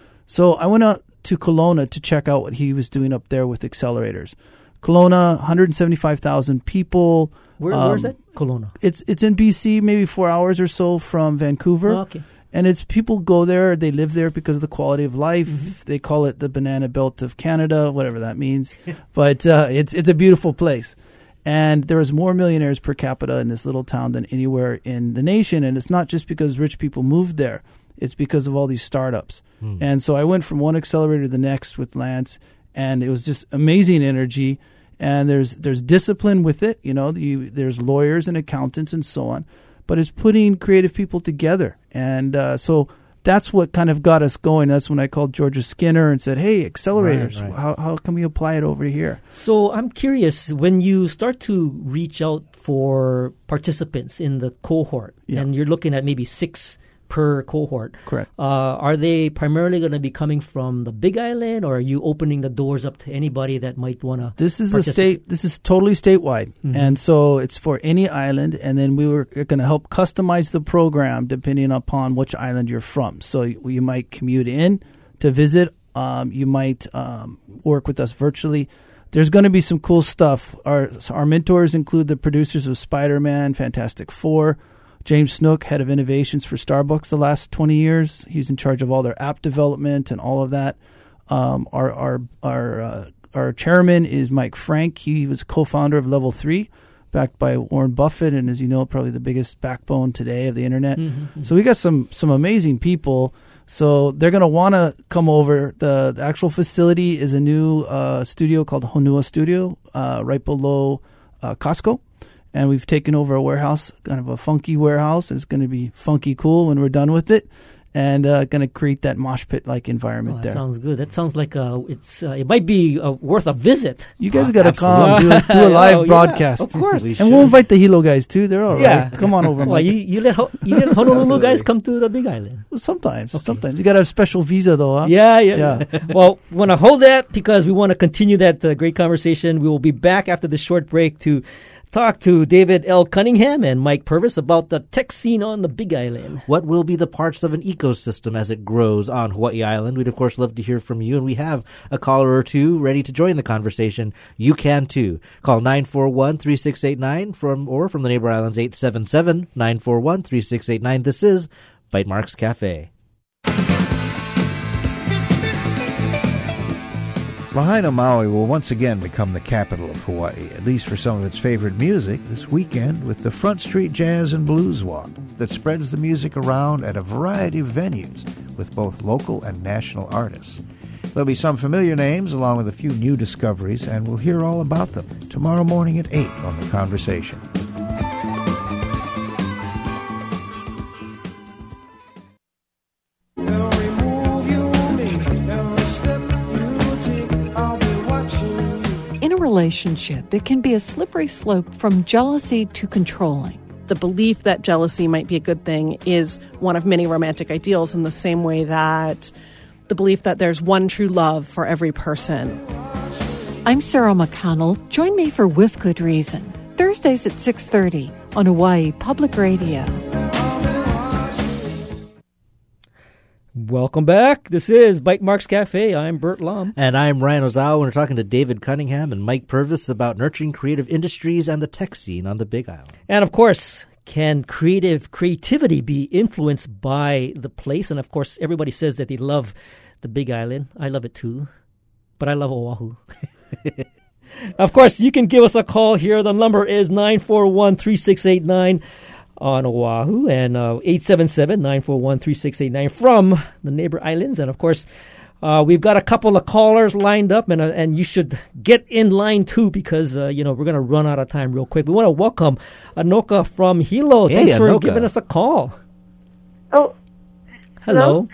So I went out to Kelowna to check out what he was doing up there with accelerators. Kelowna, one hundred seventy-five thousand people. Where, um, where's that? Kelowna. It's it's in B C, maybe four hours or so from Vancouver. Oh, okay. And it's people go there, they live there because of the quality of life. Mm-hmm. They call it the banana belt of Canada, whatever that means. But uh, it's it's a beautiful place. And there's more millionaires per capita in this little town than anywhere in the nation. And it's not just because rich people moved there. It's because of all these startups. Mm. And so I went from one accelerator to the next with Lance, and it was just amazing energy. And there's there's discipline with it. You know, you, there's lawyers and accountants and so on. But it's putting creative people together. And uh, so that's what kind of got us going. That's when I called Georgia Skinner and said, hey, accelerators, right, right. How, how can we apply it over here? So I'm curious, when you start to reach out for participants in the cohort, yeah. and you're looking at maybe six per cohort. Correct. Uh, are they primarily going to be coming from the Big Island, or are you opening the doors up to anybody that might want to? This is a state. This is totally statewide, mm-hmm. and so it's for any island. And then we were going to help customize the program depending upon which island you're from. So you, you might commute in to visit. Um, you might um, work with us virtually. There's going to be some cool stuff. Our our mentors include the producers of Spider-Man, Fantastic Four. James Snook, head of innovations for Starbucks the last twenty years. He's in charge of all their app development and all of that. Um, our our our uh, our chairman is Mike Frank. He was co-founder of Level three, backed by Warren Buffett, and as you know, probably the biggest backbone today of the internet. Mm-hmm. So we got some some amazing people. So they're going to want to come over. The, the actual facility is a new uh, studio called Honua Studio, uh, right below uh, Costco. And we've taken over a warehouse, kind of a funky warehouse. It's going to be funky cool when we're done with it. and uh, going to create that mosh pit-like Oh, environment that there. sounds good. That sounds like uh, it's. Uh, it might be uh, worth a visit. You guys Uh, got to come do a, do a live Oh, yeah, broadcast. of course. We And should. we'll invite the Hilo guys too. They're all right. Yeah. Come on over, Well, Mike. you, you let Ho- you let Honolulu Absolutely. guys come to the Big Island. Well, sometimes, sometimes you got to have a special visa though, huh? Yeah, yeah. Yeah. yeah. Well, we want to hold that because we want to continue that uh, great conversation. We will be back after this short break to talk to David L. Cunningham and Mike Purvis about the tech scene on the Big Island. What will be the parts of an ecosystem as it grows on Hawaii Island? We'd, of course, love to hear from you, and we have a caller or two ready to join the conversation. You can, too. Call nine four one, three six eight nine from, or from the Neighbor Islands, eight seven seven, nine four one, three six eight nine. This is Bite Marks Cafe. Lahaina, Maui will once again become the capital of Hawaii, at least for some of its favorite music, this weekend with the Front Street Jazz and Blues Walk that spreads the music around at a variety of venues with both local and national artists. There'll be some familiar names along with a few new discoveries, and we'll hear all about them tomorrow morning at eight on The Conversation. In a relationship, it can be a slippery slope from jealousy to controlling. The belief that jealousy might be a good thing is one of many romantic ideals, in the same way that the belief that there's one true love for every person. I'm Sarah McConnell. Join me for With Good Reason, Thursdays at six thirty on Hawaii Public Radio. Welcome back. This is Bite Marks Cafe. I'm Bert Lum. And I'm Ryan Ozawa, and we're talking to David Cunningham and Mike Purvis about nurturing creative industries and the tech scene on the Big Island. And of course, can creative creativity be influenced by the place? And of course, everybody says that they love the Big Island. I love it too, but I love Oahu. Of course, you can give us a call here. The number is nine four one, three six eight nine on Oahu, and uh, eight seven seven, nine four one, three six eight nine from the neighbor islands. And of course, uh, we've got a couple of callers lined up, and uh, and you should get in line too, because uh, you know we're going to run out of time real quick. We want to welcome Anoka from Hilo. Hey, Thanks for Anoka. giving us a call. Oh, Hello.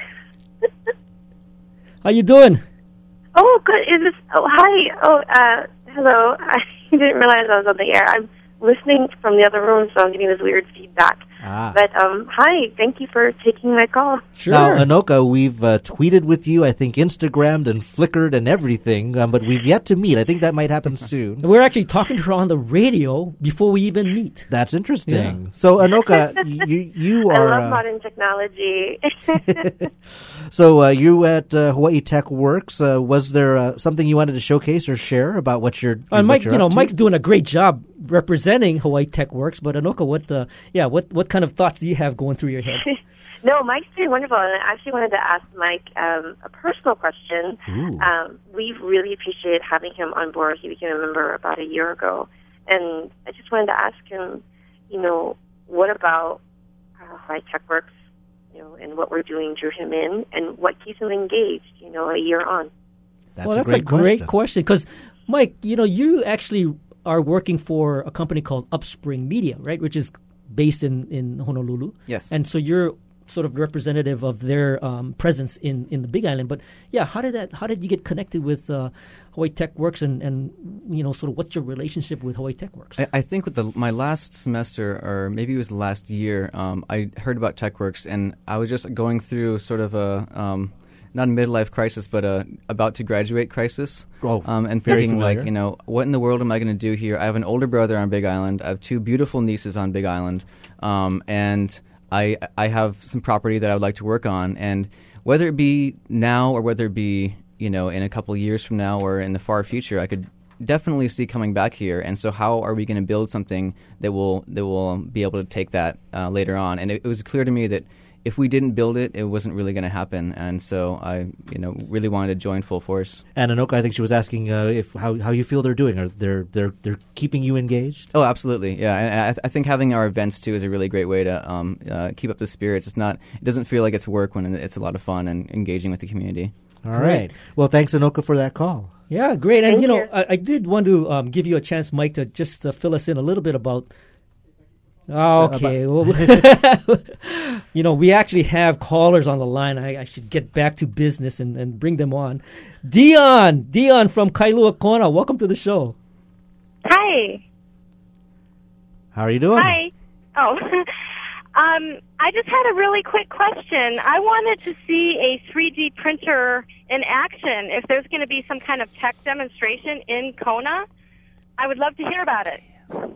How you doing? oh, good. Is this? Oh, hi. Oh, uh, hello. I didn't realize I was on the air. I'm listening from the other room, so I'm getting this weird feedback. Ah. But um, hi. Thank you for taking my call. Now, Anoka, we've uh, tweeted with you, I think Instagrammed and Flickered and everything, um, but we've yet to meet. I think that might happen soon. We're actually talking to her on the radio before we even meet. That's interesting. Yeah. So, Anoka, you you I are love uh, modern technology. so uh, you at uh, Hawaii Tech Works. Uh, was there uh, something you wanted to showcase or share about what you're? And what Mike, you're you know, up to? Mike's doing a great job representing Hawaii Tech Works. But Anoka, what, uh, yeah, what, what kind of thoughts do you have going through your head? No, Mike's doing wonderful, and I actually wanted to ask Mike um, a personal question. Ooh. Um, we really appreciated having him on board. He became a member about a year ago, and I just wanted to ask him, you know, what about uh, Hawaii Tech Works, you know, and what we're doing drew him in, and what keeps him engaged, you know, a year on. That's well, a that's great a great question. question because, Mike, you know, you actually are working for a company called Upspring Media, right, which is based in, in Honolulu. Yes. And so you're sort of representative of their um, presence in, in the Big Island. But yeah, how did that? How did you get connected with uh, Hawaii Tech Works, and, and you know, sort of what's your relationship with Hawaii Tech Works? I, I think with the, my last semester, or maybe it was the last year, um, I heard about TechWorks, and I was just going through sort of a um, not a midlife crisis, but a about to graduate crisis. Oh, um, and very thinking familiar. like, you know, what in the world am I going to do here? I have an older brother on Big Island. I have two beautiful nieces on Big Island, um, and I I have some property that I would like to work on. And whether it be now or whether it be, you know, in a couple of years from now or in the far future, I could definitely see coming back here. And so how are we going to build something that will that will be able to take that uh, later on? And it, it was clear to me that if we didn't build it, it wasn't really going to happen. And so I, you know, really wanted to join full force. And Anoka, I think she was asking uh, if how, how you feel they're doing. Are they're they're they're keeping you engaged? Oh, absolutely, yeah. And I, th- I think having our events too is a really great way to um, uh, keep up the spirits. It's not, it doesn't feel like it's work when it's a lot of fun and engaging with the community. All right. Well, thanks, Anoka, for that call. Yeah, great. And, Thank you know, you. I, I did want to um, give you a chance, Mike, to just uh, fill us in a little bit about Okay. Well, you know, we actually have callers on the line. I, I should get back to business and, and bring them on. Dion, Dion from Kailua Kona, welcome to the show. Hi. How are you doing? Hi. Oh, um, I just had a really quick question. I wanted to see a three D printer in action. If there's going to be some kind of tech demonstration in Kona, I would love to hear about it.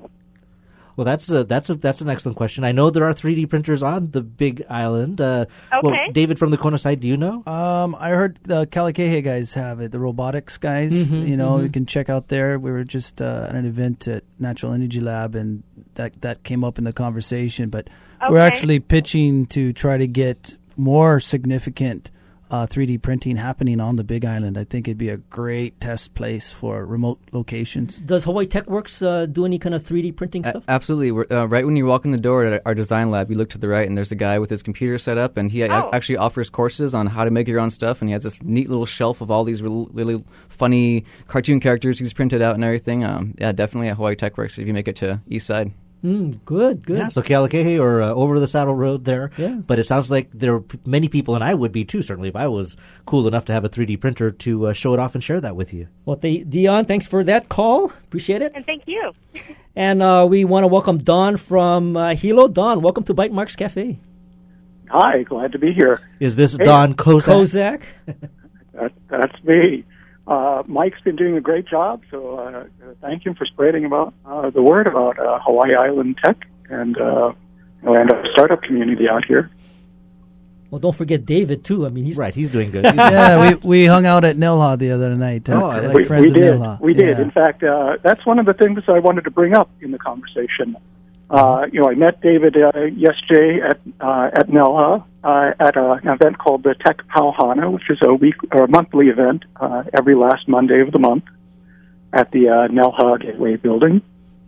Well, that's a, that's a, that's an excellent question. I know there are three D printers on the Big Island. Uh, okay. Well, David from the Kona side, do you know? Um, I heard the Kalakahe guys have it, the robotics guys. Mm-hmm, you know, mm-hmm. you can check out there. We were just uh, at an event at Natural Energy Lab, and that, that came up in the conversation. But okay. we're actually pitching to try to get more significant Uh, three D printing happening on the Big Island. I think it'd be a great test place for remote locations. Does Hawaii TechWorks uh, do any kind of three D printing stuff? A- absolutely. We're, uh, right when you walk in the door at our design lab, you look to the right, and there's a guy with his computer set up, and he oh. a- actually offers courses on how to make your own stuff, and he has this neat little shelf of all these really, really funny cartoon characters he's printed out and everything. Um, yeah, definitely at Hawaii TechWorks if you make it to East Side. Mm, good, good. Yeah, so Kealakahe or uh, over the Saddle Road there. Yeah. But it sounds like there are p- many people, and I would be too, certainly, if I was cool enough to have a three D printer to uh, show it off and share that with you. Well, the, Dion, thanks for that call. Appreciate it. And thank you. And uh, we want to welcome Don from uh, Hilo. Don, welcome to Bite Marks Cafe. Hi, glad to be here. Is this hey, Don Kozak? Kozak? that, that's me. Uh, Mike's been doing a great job, so uh, thank him for spreading about uh, the word about uh, Hawaii Island Tech and uh, and our startup community out here. Well, don't forget David too. I mean, he's right. He's doing good. yeah, we we hung out at Nilha the other night. At, oh, at we, Friends we of did. Nilha. We did. Yeah. In fact, uh, that's one of the things I wanted to bring up in the conversation. Uh, you know, I met David uh, yesterday at uh, at Nilha uh, at a, an event called the Tech Pauhana, which is a week or a monthly event uh, every last Monday of the month at the uh, Nilha Gateway Building.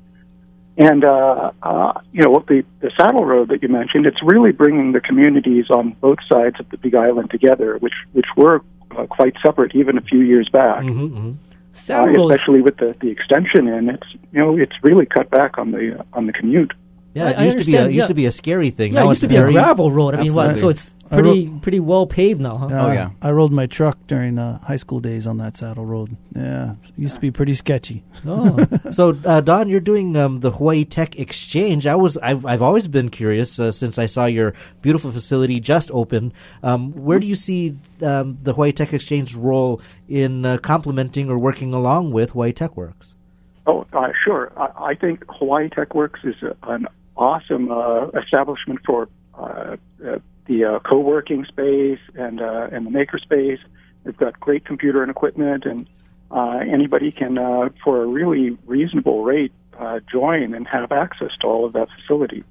And uh, uh, you know, the the Saddle Road that you mentioned, it's really bringing the communities on both sides of the Big Island together, which which were uh, quite separate even a few years back. Mm-hmm, mm-hmm. Uh, especially with the, the extension in, it's you know it's really cut back on the uh, on the commute. Yeah, it I used to be a, yeah. used to be a scary thing. Yeah, now it used it's to be very, a gravel road. I mean, what, absolutely. so it's pretty pretty well paved now, huh? Uh, oh yeah, I rode my truck during uh, high school days on that Saddle Road. Yeah, it used to be pretty sketchy. Oh. So, uh, Don, you're doing um, the Hawaii Tech Exchange. I was, I've, I've always been curious uh, since I saw your beautiful facility just open. Um, where do you see um, the Hawaii Tech Exchange's role in uh, complementing or working along with Hawaii TechWorks? Oh, uh, sure. I, I think Hawaii TechWorks is a, an awesome uh, establishment for uh, uh, the uh, co-working space and uh, and the maker space. They've got great computer and equipment, and uh, anybody can, uh, for a really reasonable rate, uh, join and have access to all of that facility.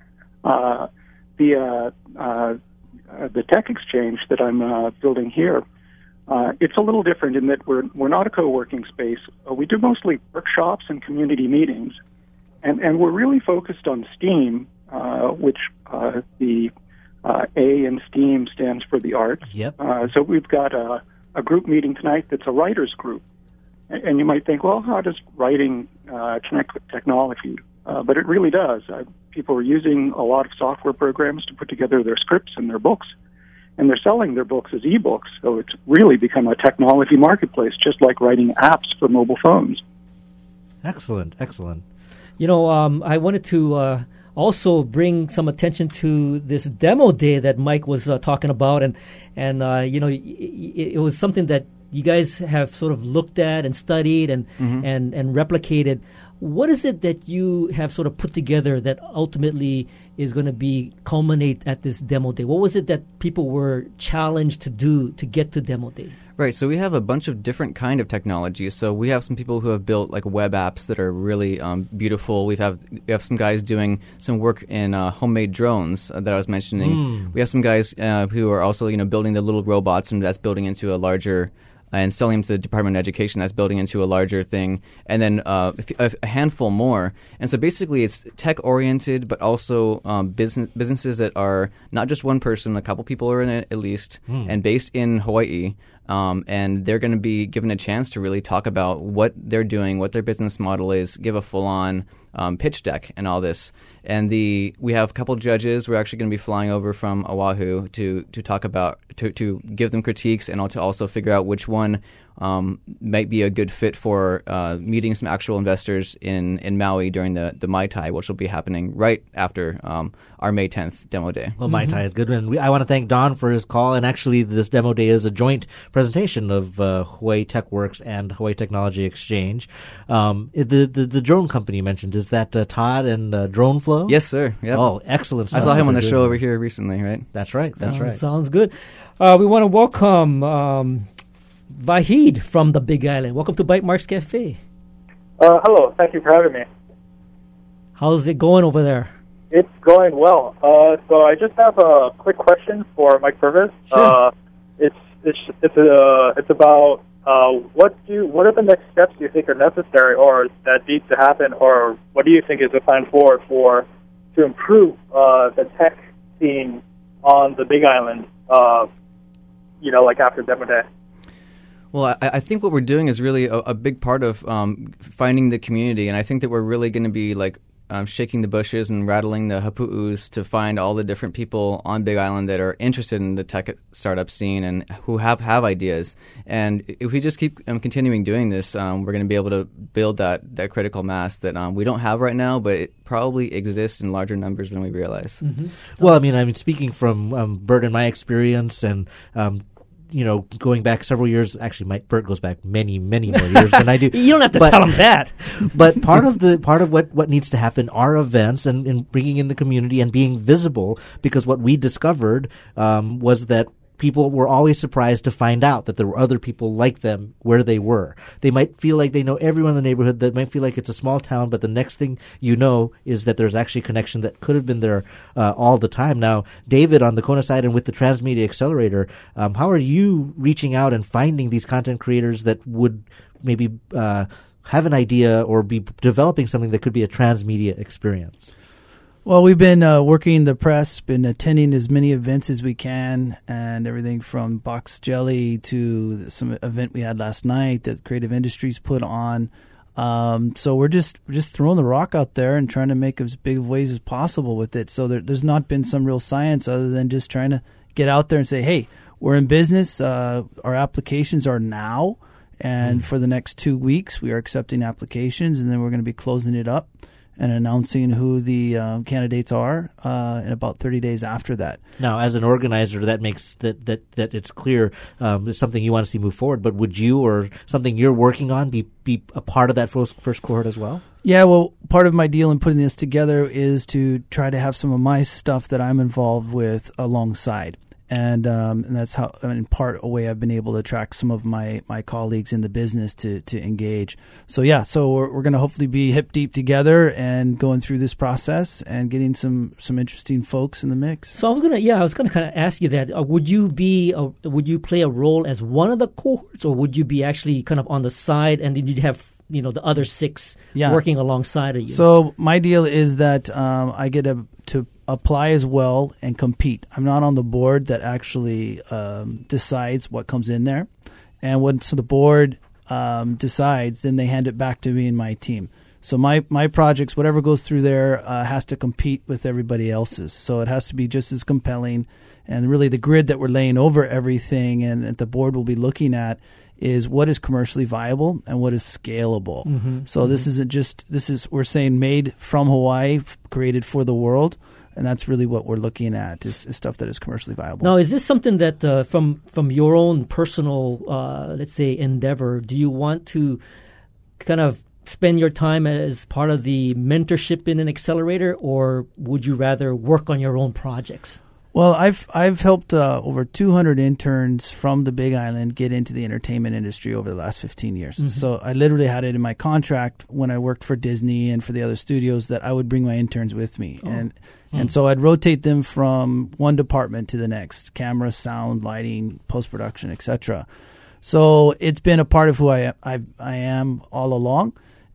Uh, the uh, uh, uh, the Tech Exchange that I'm uh, building here, uh, it's a little different in that we're we're not a co-working space. Uh, we do mostly workshops and community meetings. And, and we're really focused on STEAM, uh, which uh, the uh, A in STEAM stands for the arts. Yep. Uh, so we've got a, a group meeting tonight that's a writers group. And, and you might think, well, how does writing uh, connect with technology? Uh, but it really does. Uh, people are using a lot of software programs to put together their scripts and their books. And they're selling their books as e-books. So it's really become a technology marketplace, just like writing apps for mobile phones. Excellent, excellent. You know, um, I wanted to uh, also bring some attention to this demo day that Mike was uh, talking about, and and uh, you know, it, it was something that you guys have sort of looked at and studied and Mm-hmm. and and replicated. What is it that you have sort of put together that ultimately is going to be culminate at this demo day? What was it that people were challenged to do to get to demo day? Right, so we have a bunch of different kind of technologies. So we have some people who have built like web apps that are really um, beautiful. We have we have some guys doing some work in uh, homemade drones uh, that I was mentioning. Mm. We have some guys uh, who are also you know building the little robots, and that's building into a larger and selling them to the Department of Education. That's building into a larger thing, and then uh, a, a handful more. And so basically, it's tech-oriented, but also um, business businesses that are not just one person. A couple people are in it at least, Mm. and based in Hawaii. Um, and they're going to be given a chance to really talk about what they're doing, what their business model is, give a full-on um, pitch deck and all this. And the we have a couple judges. We're actually going to be flying over from Oahu to to talk about to to give them critiques and to also figure out which one um, might be a good fit for uh, meeting some actual investors in, in Maui during the, the Mai Tai, which will be happening right after um, our May tenth demo day. Well, Mai Tai is good. And we, I want to thank Don for his call. And actually, this demo day is a joint presentation of uh, Hawaii TechWorks and Hawaii Technology Exchange. Um, the, the the drone company you mentioned, is that uh, Todd and uh, Drone Flow? Yes, sir. Yep. Oh, excellent stuff. I saw him on the show over here recently, right? That's right. That's sounds, right. Sounds good. Uh, we want to welcome um, Vahid from the Big Island. Welcome to Bite Marks Cafe. Uh, hello. Thank you for having me. How's it going over there? It's going well. Uh, so I just have a quick question for Mike Purvis. Sure. Uh, it's it's it's uh, it's about uh, what do what are the next steps you think are necessary or that need to happen, or what do you think is the plan forward for to improve uh, the tech scene on the Big Island? Uh, you know, like after Demo Day. Well, I, I think what we're doing is really a, a big part of um, finding the community, and I think that we're really going to be like um, shaking the bushes and rattling the hapu'us to find all the different people on Big Island that are interested in the tech startup scene and who have, have ideas. And if we just keep um, continuing doing this, um, we're going to be able to build that, that critical mass that um, we don't have right now, but it probably exists in larger numbers than we realize. Mm-hmm. So well, I mean, I mean, speaking from um, Bert and my experience, and um, you know, going back several years, actually, my Bert goes back many, many more years than I do. You don't have to but, tell him that. But part of the part of what, what needs to happen are events and, and bringing in the community and being visible, because what we discovered um, was that people were always surprised to find out that there were other people like them where they were. They might feel like they know everyone in the neighborhood. They might feel like it's a small town, but the next thing you know is that there's actually a connection that could have been there uh, all the time. Now, David, on the Kona side and with the Transmedia Accelerator, um, how are you reaching out and finding these content creators that would maybe uh, have an idea or be developing something that could be a transmedia experience? Well, we've been uh, working the press, been attending as many events as we can, and everything from Box Jelly to some event we had last night that Creative Industries put on. Um, so we're just we're just throwing the rock out there and trying to make as big of waves as possible with it. So there, there's not been some real science other than just trying to get out there and say, hey, we're in business. Uh, our applications are now, and mm. for the next two weeks we are accepting applications, and then we're going to be closing it up and announcing who the uh, candidates are uh, in about thirty days after that. Now, as an organizer, that makes that that, that it's clear um, it's something you want to see move forward. But would you or something you're working on be be a part of that first, first cohort as well? Yeah, well, part of my deal in putting this together is to try to have some of my stuff that I'm involved with alongside. And um, and that's how, in part, a way I've been able to attract some of my, my colleagues in the business to, to engage. So, yeah, so we're, we're going to hopefully be hip deep together and going through this process and getting some, some interesting folks in the mix. So I was gonna, yeah, I was gonna kind of ask you that. Uh, would you be, a, would you play a role as one of the cohorts, or would you be actually kind of on the side, and then you'd have, you know, the other six yeah. working alongside of you? So my deal is that um, I get a, to apply as well and compete. I'm not on the board that actually um, decides what comes in there. And once the board um, decides, then they hand it back to me and my team. So my, my projects, whatever goes through there, uh, has to compete with everybody else's. So it has to be just as compelling. And really the grid that we're laying over everything and that the board will be looking at is what is commercially viable and what is scalable. Mm-hmm. So mm-hmm. this isn't just, this is, we're saying made from Hawaii, f- created for the world. And that's really what we're looking at is, is stuff that is commercially viable. Now, is this something that uh, from from your own personal, uh, let's say, endeavor, do you want to kind of spend your time as part of the mentorship in an accelerator, or would you rather work on your own projects? Well, I've I've helped uh, over two hundred interns from the Big Island get into the entertainment industry over the last fifteen years. Mm-hmm. So I literally had it in my contract when I worked for Disney and for the other studios that I would bring my interns with me. Oh. And mm. and so I'd rotate them from one department to the next: camera, sound, lighting, post-production, et cetera. So it's been a part of who I I, I am all along.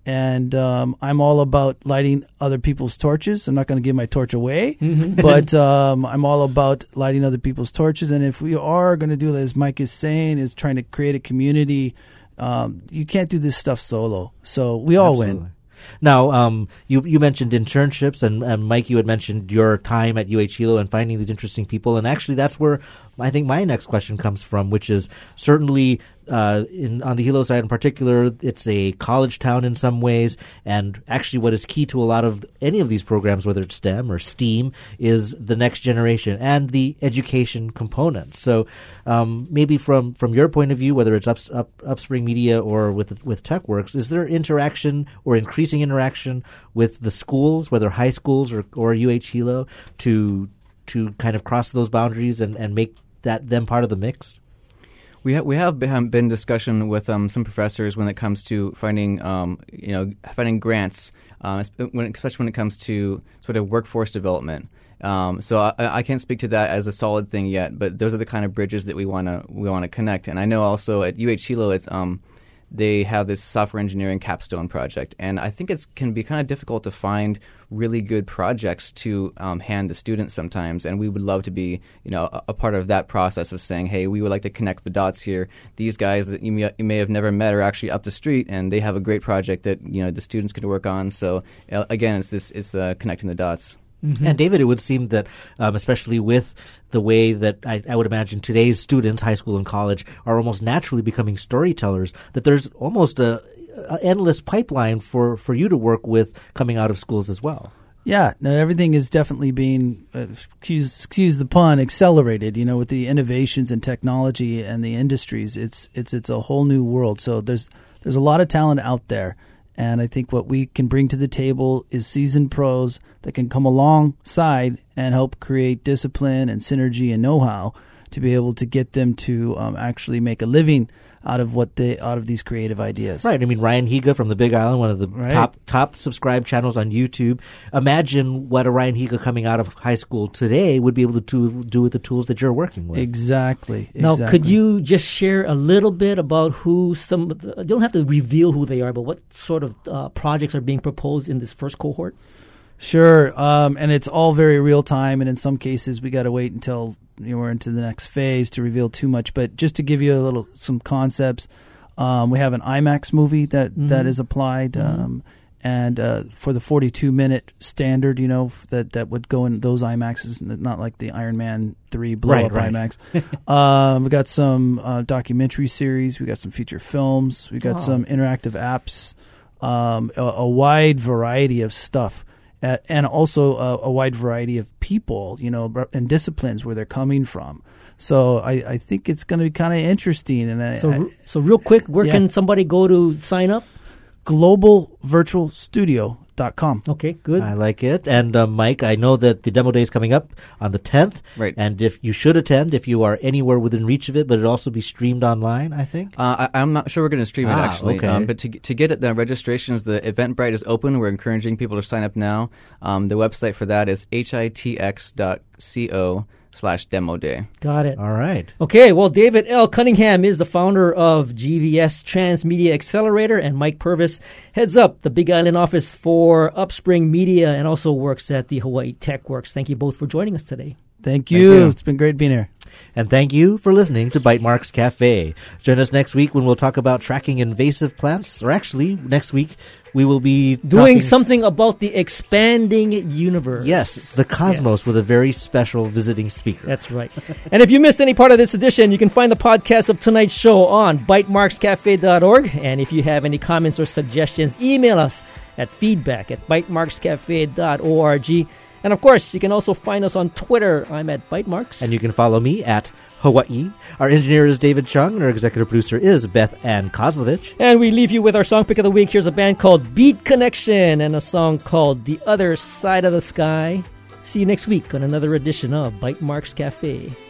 And um, I'm all about lighting other people's torches. I'm not going to give my torch away, Mhm. but um, I'm all about lighting other people's torches. And if we are going to do that, as Mike is saying, is trying to create a community, um, you can't do this stuff solo. So we all Absolutely. win. Now, um, you you mentioned internships, and, and Mike, you had mentioned your time at U H Hilo and finding these interesting people, and actually that's where I think my next question comes from, which is certainly uh, in, on the Hilo side in particular, it's a college town in some ways, and actually what is key to a lot of any of these programs, whether it's STEM or STEAM, is the next generation and the education component. So um, maybe from, from your point of view, whether it's up, up, Upspring Media or with with TechWorks, is there interaction or increasing interaction with the schools, whether high schools or, or U H Hilo, to to kind of cross those boundaries and, and make that them part of the mix? We ha- we have been in discussion with um, some professors when it comes to finding um, you know finding grants, uh, when, especially when it comes to sort of workforce development. Um, so I, I can't speak to that as a solid thing yet, but those are the kind of bridges that we want to we want to connect. And I know also at U H Hilo, it's um, they have this software engineering capstone project, and I think it can be kind of difficult to find really good projects to um, hand to students sometimes, and we would love to be, you know, a, a part of that process of saying, hey, we would like to connect the dots here. These guys that you may, you may have never met are actually up the street, and they have a great project that, you know, the students could work on. So uh, again, it's this it's uh, connecting the dots. Mm-hmm. And David, it would seem that, um, especially with the way that I, I would imagine today's students, high school and college, are almost naturally becoming storytellers, that there's almost a, a endless pipeline for, for you to work with coming out of schools as well. Yeah, no, everything is definitely being, uh, excuse, excuse the pun, accelerated. You know, with the innovations in technology and the industries, it's it's it's a whole new world. So there's there's a lot of talent out there. And I think what we can bring to the table is seasoned pros that can come alongside and help create discipline and synergy and know-how to be able to get them to um, actually make a living out of what they out of these creative ideas. Right. I mean, Ryan Higa from the Big Island, one of the Right. top top subscribed channels on YouTube. Imagine what a Ryan Higa coming out of high school today would be able to do, do with the tools that you're working with. Exactly. Now, exactly. could you just share a little bit about who some of the, you don't have to reveal who they are, but what sort of uh, projects are being proposed in this first cohort? Sure, um, and it's all very real time, and in some cases we got to wait until you know, we're into the next phase to reveal too much. But just to give you a little some concepts, um, we have an IMAX movie that, Mhm. that is applied, Mhm. um, and uh, for the forty-two minute standard, you know that that would go in those IMAXs, not like the Iron Man three blow Right, up right. IMAX. um, we got some uh, documentary series, we got some feature films, we got Wow. some interactive apps, um, a, a wide variety of stuff. Uh, and also a, a wide variety of people, you know, and disciplines where they're coming from. So I, I think it's going to be kind of interesting. And I, So, I, so real quick, where yeah. can somebody go to sign up? global virtual studio dot com. Okay, good. I like it. And uh, Mike, I know that the demo day is coming up on the tenth. Right. And if you should attend, if you are anywhere within reach of it, but it'll also be streamed online, I think. Uh, I, I'm not sure we're going to stream it Ah, actually, okay. um, but to to get it, the registrations, the Eventbrite is open. We're encouraging people to sign up now. Um, the website for that is hitx dot co slash demo day. Got it. All right. Okay, well, David L. Cunningham is the founder of G V S Transmedia Accelerator, and Mike Purvis heads up the Big Island office for Upspring Media and also works at the Hawaii TechWorks. Thank you both for joining us today. Thank you. Thank you. It's been great being here. And thank you for listening to Bite Marks Cafe. Join us next week when we'll talk about tracking invasive plants. Or actually, next week we will be Doing talking, something about the expanding universe. Yes, the cosmos Yes. with a very special visiting speaker. That's right. And if you missed any part of this edition, you can find the podcast of tonight's show on bite marks cafe dot org. And if you have any comments or suggestions, email us at feedback at bite marks cafe dot org. And of course, you can also find us on Twitter. I'm at Bitemarks. And you can follow me at Hawaii. Our engineer is David Chung, and our executive producer is Beth Ann Kozlovich. And we leave you with our song pick of the week. Here's a band called Beat Connection and a song called The Other Side of the Sky. See you next week on another edition of Bite Marks Cafe.